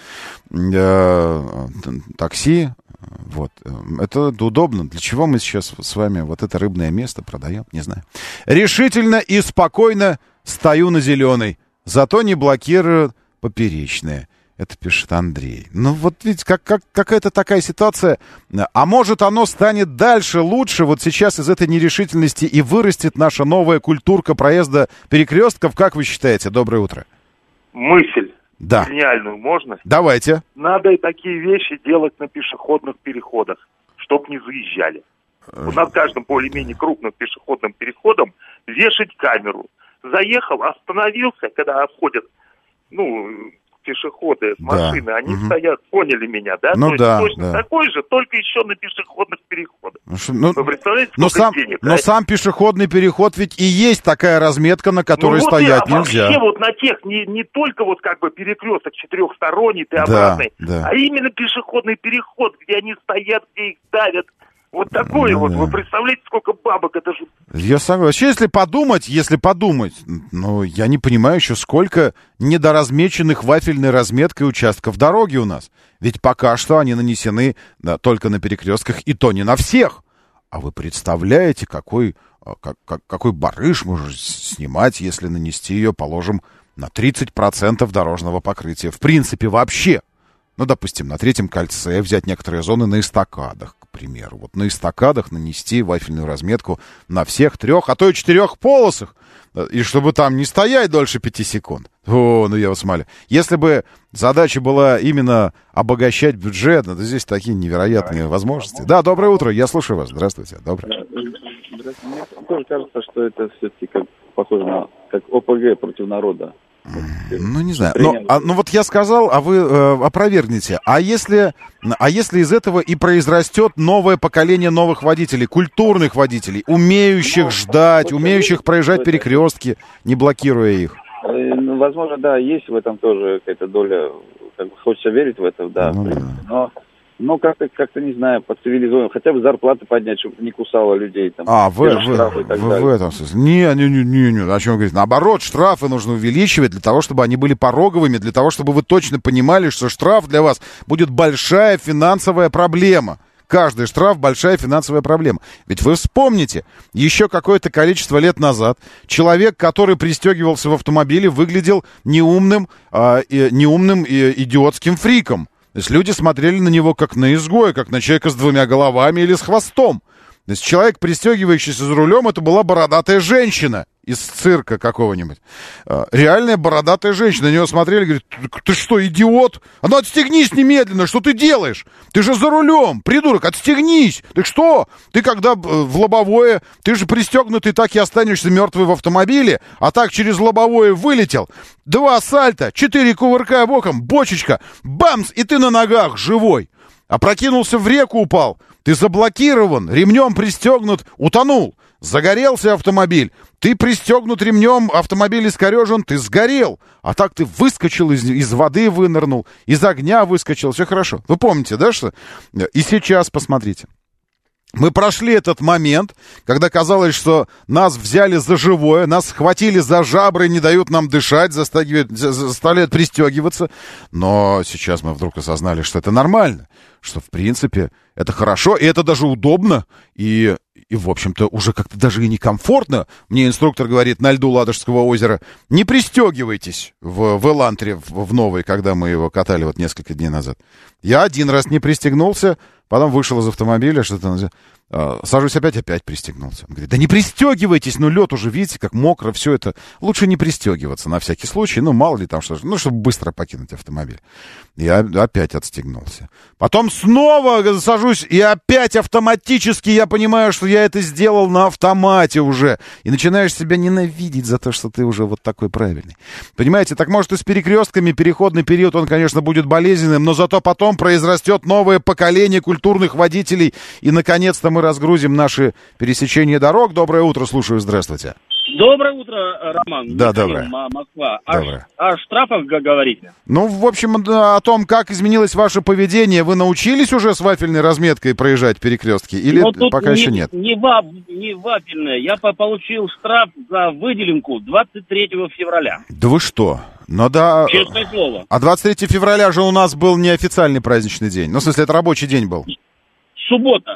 S2: э, такси. Вот. Это удобно. Для чего мы сейчас с вами вот это рыбное место продаем? Не знаю. Решительно и спокойно стою на зеленой. Зато не блокирую поперечные. Это пишет Андрей. Ну вот видите, как, как, какая-то такая ситуация. А может, оно станет дальше лучше? Вот сейчас из этой нерешительности и вырастет наша новая культурка проезда перекрестков. Как вы считаете? Доброе утро.
S22: Мысль.
S2: Да.
S22: Гениальную можно?
S2: Давайте.
S22: Надо и такие вещи делать на пешеходных переходах, чтоб не заезжали. Вот над каждым более-менее крупным пешеходным переходом вешать камеру. Заехал, остановился, когда отходят, ну, пешеходы с машины, да. Они угу. стоят, поняли меня, да?
S2: Ну
S22: То
S2: да,
S22: есть точно
S2: да.
S22: такой же, только еще на пешеходных переходах.
S2: Ну,
S22: Вы представляете,
S2: но
S22: сколько
S2: сам,
S22: денег?
S2: но
S22: а?
S2: сам пешеходный переход ведь и есть такая разметка, на которой
S22: ну, вот
S2: стоять
S22: и,
S2: нельзя.
S22: Вообще вот на тех, не, не только вот как бы перекресток четырехсторонний, ты
S2: да,
S22: обратный,
S2: да.
S22: а именно пешеходный переход, где они стоят, где их давят. Вот такое ну, вот, да. Вы представляете, сколько бабок, это же...
S2: Я согласен. Вообще, если подумать, если подумать, ну, я не понимаю еще, сколько недоразмеченных вафельной разметкой участков дороги у нас. Ведь пока что они нанесены да, только на перекрестках, и то не на всех. А вы представляете, какой, как, как, какой барыш можно снимать, если нанести ее, положим, на тридцать процентов дорожного покрытия. В принципе, вообще. Ну, допустим, на третьем кольце взять некоторые зоны на эстакадах, к примеру. Вот на эстакадах нанести вафельную разметку на всех трех, а то и четырех полосах. И чтобы там не стоять дольше пяти секунд. О, ну я вас молю. Если бы задача была именно обогащать бюджет, то здесь такие невероятные возможности. Да, доброе утро, я слушаю вас. Здравствуйте. Доброе.
S23: Здравствуйте. Мне тоже кажется, что это все-таки как похоже на как ОПГ против народа.
S2: Ну, не знаю. Но, а, ну, вот я сказал, а вы э, опровергните. А если, а если из этого и произрастет новое поколение новых водителей, культурных водителей, умеющих ну, ждать, умеющих проезжать перекрестки, не блокируя их?
S23: Ну, возможно, да, есть в этом тоже какая-то доля, как бы хочется верить в это, да, ну, в принципе, да. но... Ну, как-то, как-то, не знаю, по цивилизованию, хотя бы зарплаты поднять, чтобы не кусало людей. Там,
S2: а, вы, вы, вы, в этом смысле. Не, не, не, не, не, о чем говорить. Наоборот, штрафы нужно увеличивать для того, чтобы они были пороговыми, для того, чтобы вы точно понимали, что штраф для вас будет большая финансовая проблема. Каждый штраф — большая финансовая проблема. Ведь вы вспомните, еще какое-то количество лет назад человек, который пристегивался в автомобиле, выглядел неумным, э, неумным и идиотским фриком. То есть люди смотрели на него как на изгоя, как на человека с двумя головами или с хвостом. То есть человек, пристегивающийся за рулем, это была бородатая женщина из цирка какого-нибудь. Реальная бородатая женщина. На него смотрели и говорят: ты что, идиот? А ну отстегнись немедленно, что ты делаешь? Ты же за рулем, придурок, отстегнись. Ты что? Ты когда в лобовое, ты же пристегнутый, так и останешься мертвый в автомобиле, а так через лобовое вылетел. Два сальта, четыре кувырка боком, бочечка, бамс, и ты на ногах, живой. Опрокинулся в реку, упал. Ты заблокирован, ремнем пристегнут, утонул. Загорелся автомобиль. Ты пристегнут ремнем, автомобиль искорежен, ты сгорел. А так ты выскочил из, из воды, вынырнул, из огня выскочил, все хорошо. Вы помните, да, что? И сейчас посмотрите. Мы прошли этот момент, когда казалось, что нас взяли за живое, нас схватили за жабры, не дают нам дышать, заставляют, заставляют пристегиваться. Но сейчас мы вдруг осознали, что это нормально, что, в принципе, это хорошо, и это даже удобно, и, и в общем-то, уже как-то даже и некомфортно. Мне инструктор говорит на льду Ладожского озера: не пристегивайтесь в, в Элантре, в, в новой, когда мы его катали вот несколько дней назад. Я один раз не пристегнулся, потом вышел из автомобиля, что-то... Сажусь опять, опять пристегнулся. Он говорит: да не пристегивайтесь, ну лед уже, видите, как мокро, все это. Лучше не пристегиваться на всякий случай, ну мало ли там что, ну чтобы быстро покинуть автомобиль. Я опять отстегнулся. Потом снова сажусь, и опять автоматически я понимаю, что я это сделал на автомате уже. И начинаешь себя ненавидеть за то, что ты уже вот такой правильный. Понимаете, так может и с перекрестками переходный период, он, конечно, будет болезненным, но зато потом произрастет новое поколение культурных водителей, и, наконец-то, мы разгрузим наши пересечения дорог. Доброе утро, слушаю, здравствуйте.
S5: Доброе утро, Роман.
S2: Да,
S5: Михаил,
S2: доброе.
S5: Москва.
S2: Доброе.
S5: О, о штрафах говорите?
S2: Ну, в общем, о том, как изменилось ваше поведение, вы научились уже с вафельной разметкой проезжать перекрестки? Или пока
S5: не,
S2: еще нет?
S5: Не, ва, не вафельная. Я получил штраф за выделенку двадцать третьего февраля.
S2: Да вы что? Ну да.
S5: Честное слово.
S2: А двадцать третьего февраля же у нас был неофициальный праздничный день. Ну, в смысле, это рабочий день был.
S5: Суббота.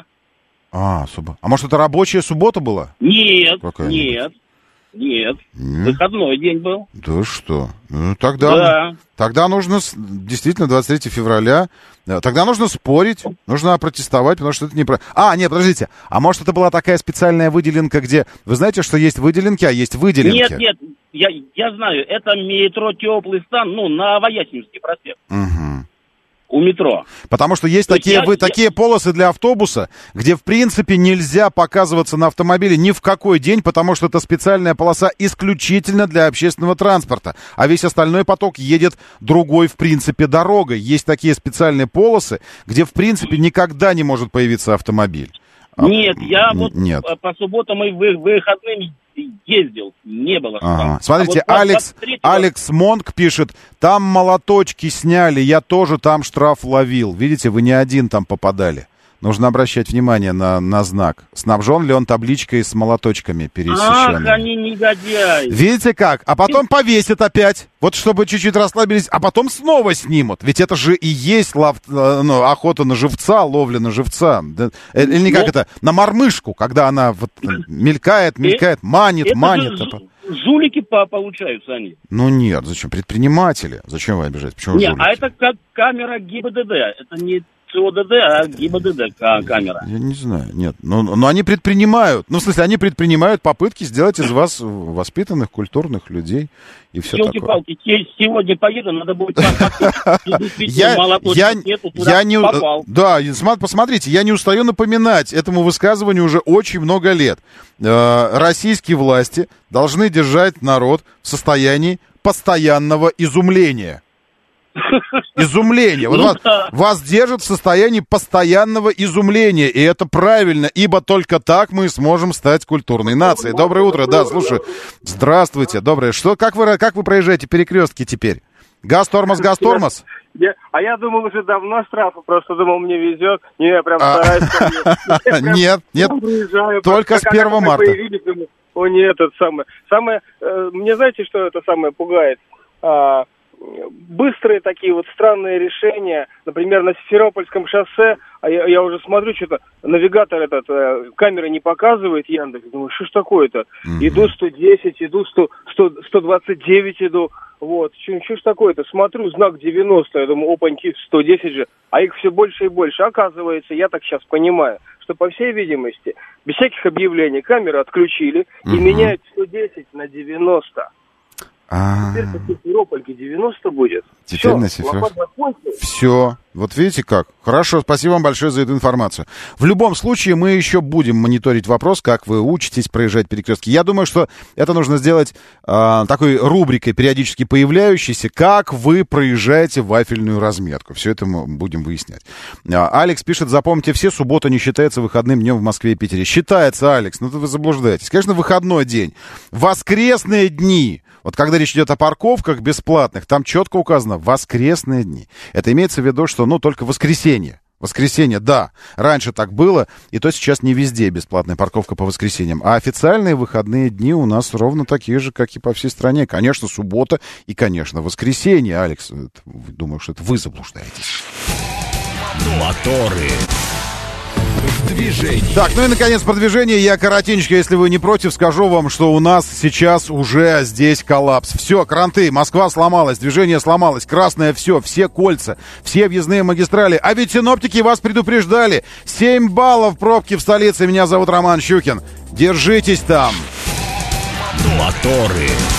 S2: А, суббота. А может, это рабочая суббота была?
S5: Нет,
S2: Какая-нибудь?
S5: нет, нет.
S2: Нет?
S5: Выходной день был.
S2: Да что? Ну, тогда,
S5: Да.
S2: тогда нужно, с- действительно, двадцать третьего февраля, э, тогда нужно спорить, нужно протестовать, потому что это не про... А, нет, подождите, а может, это была такая специальная выделенка, где... Вы знаете, что есть выделенки, а есть выделенки?
S5: Нет, нет, я, я знаю, это метро Теплый стан, ну, на Новоясеневский проспект.
S2: Мгм.
S5: У метро.
S2: Потому что есть
S5: То есть
S2: такие,
S5: я-
S2: вы,
S5: я-
S2: такие полосы для автобуса, где, в принципе, нельзя показываться на автомобиле ни в какой день, потому что это специальная полоса исключительно для общественного транспорта. А весь остальной поток едет другой, в принципе, дорогой. Есть такие специальные полосы, где, в принципе, никогда не может появиться автомобиль. А,
S5: Нет, я
S2: н-
S5: вот
S2: нет.
S5: по, по субботам и вы- выходным ездил, не было
S2: Ага.
S5: штрафа.
S2: Смотрите,
S5: А вот
S2: Алекс,
S5: двадцать третьего
S2: Алекс Монк пишет: там молоточки сняли, я тоже там штраф ловил. Видите, вы не один там попадали. Нужно обращать внимание на, на знак. Снабжен ли он табличкой с молоточками
S5: Ах,
S2: пересеченными?
S5: они негодяи.
S2: Видите как? А потом повесят опять. Вот чтобы чуть-чуть расслабились, а потом снова снимут. Ведь это же и есть лав, э, ну, охота на живца, ловля на живца. Да, э, или не как
S5: Ну,
S2: это, на мормышку, когда она вот, э, мелькает, мелькает, манит,
S5: это
S2: манит.
S5: же
S2: а по-
S5: жу- жулики по- получаются они.
S2: Ну нет, зачем? Предприниматели. Зачем вы обижаете? Почему
S5: Не,
S2: жулики?
S5: а это как камера ГИБДД. Это не ЦОДД, а ГИБДД ка- камера.
S2: Я не знаю, нет. Но, но они предпринимают. Ну, в смысле, они предпринимают попытки сделать из вас воспитанных, культурных людей и все такое.
S5: Елки-палки, се- сегодня поеду, надо будет там посмотреть. Действительно,
S2: Я,
S5: молоточков
S2: я,
S5: нету, туда
S2: я не...
S5: попал.
S2: Да, и сма- посмотрите, я не устаю напоминать этому высказыванию уже очень много лет. Э, российские власти должны держать народ в состоянии постоянного изумления. Изумление. Вот
S5: Ну
S2: вас,
S5: да.
S2: вас держат в состоянии постоянного изумления. И это правильно, ибо только так мы сможем стать культурной нацией. Доброе утро. Да, слушай. Здравствуйте. Доброе. Что, как вы, как вы проезжаете перекрестки теперь? Газ, тормоз, газ, тормоз?
S21: Я- а я думал, уже давно штрафы, просто думал, мне везет. Не, я прям
S2: А.
S21: стараюсь. Я прям
S2: Нет, нет,
S21: проезжаю,
S2: только
S21: просто
S2: с первого
S21: как- как
S2: марта.
S21: появились, думаю, о нет, это самое. Самое, э, мне знаете, что это самое пугает? А, быстрые такие вот странные решения, например, на Симферопольском шоссе, а я, я уже смотрю, что-то навигатор этот, э, камера не показывает, Яндекс, думаю, что ж такое-то? Иду сто десять, иду сто, сто, сто двадцать девять иду, вот, что, что ж такое-то? Смотрю, знак девяносто, я думаю, опаньки, сто десять же, а их все больше и больше. Оказывается, я так сейчас понимаю, что, по всей видимости, без всяких объявлений камеры отключили и
S2: Мгм.
S21: меняют сто десять на девяносто.
S2: А,
S21: Теперь по Симферопольке девяносто будет.
S2: Теперь
S21: Всё,
S2: на Симферополь.
S21: лопата закончилась.
S2: Все. Вот видите как? Хорошо, спасибо вам большое за эту информацию. В любом случае, мы еще будем мониторить вопрос, как вы учитесь проезжать перекрестки. Я думаю, что это нужно сделать э, такой рубрикой, периодически появляющейся, как вы проезжаете вафельную разметку. Все это мы будем выяснять. А, Алекс пишет: запомните, все, суббота не считается выходным днем в Москве и Питере. Считается, Алекс, ну вы заблуждаетесь. Конечно, выходной день. Воскресные дни. Вот когда речь идет о парковках бесплатных, там четко указано «воскресные дни». Это имеется в виду, что, ну, только воскресенье. Воскресенье, да. Раньше так было, и то сейчас не везде бесплатная парковка по воскресеньям. А официальные выходные дни у нас ровно такие же, как и по всей стране. Конечно, суббота и, конечно, воскресенье. Алекс, думаю, что это вы заблуждаетесь.
S1: Моторы. Движение.
S2: Так, ну и, наконец, про движение. Я коротенько, если вы не против, скажу вам, что у нас сейчас уже здесь коллапс. Все, кранты, Москва сломалась, движение сломалось, красное все, все кольца, все въездные магистрали. А ведь синоптики вас предупреждали. семь баллов пробки в столице. Меня зовут Роман Щукин. Держитесь там.
S1: Моторы.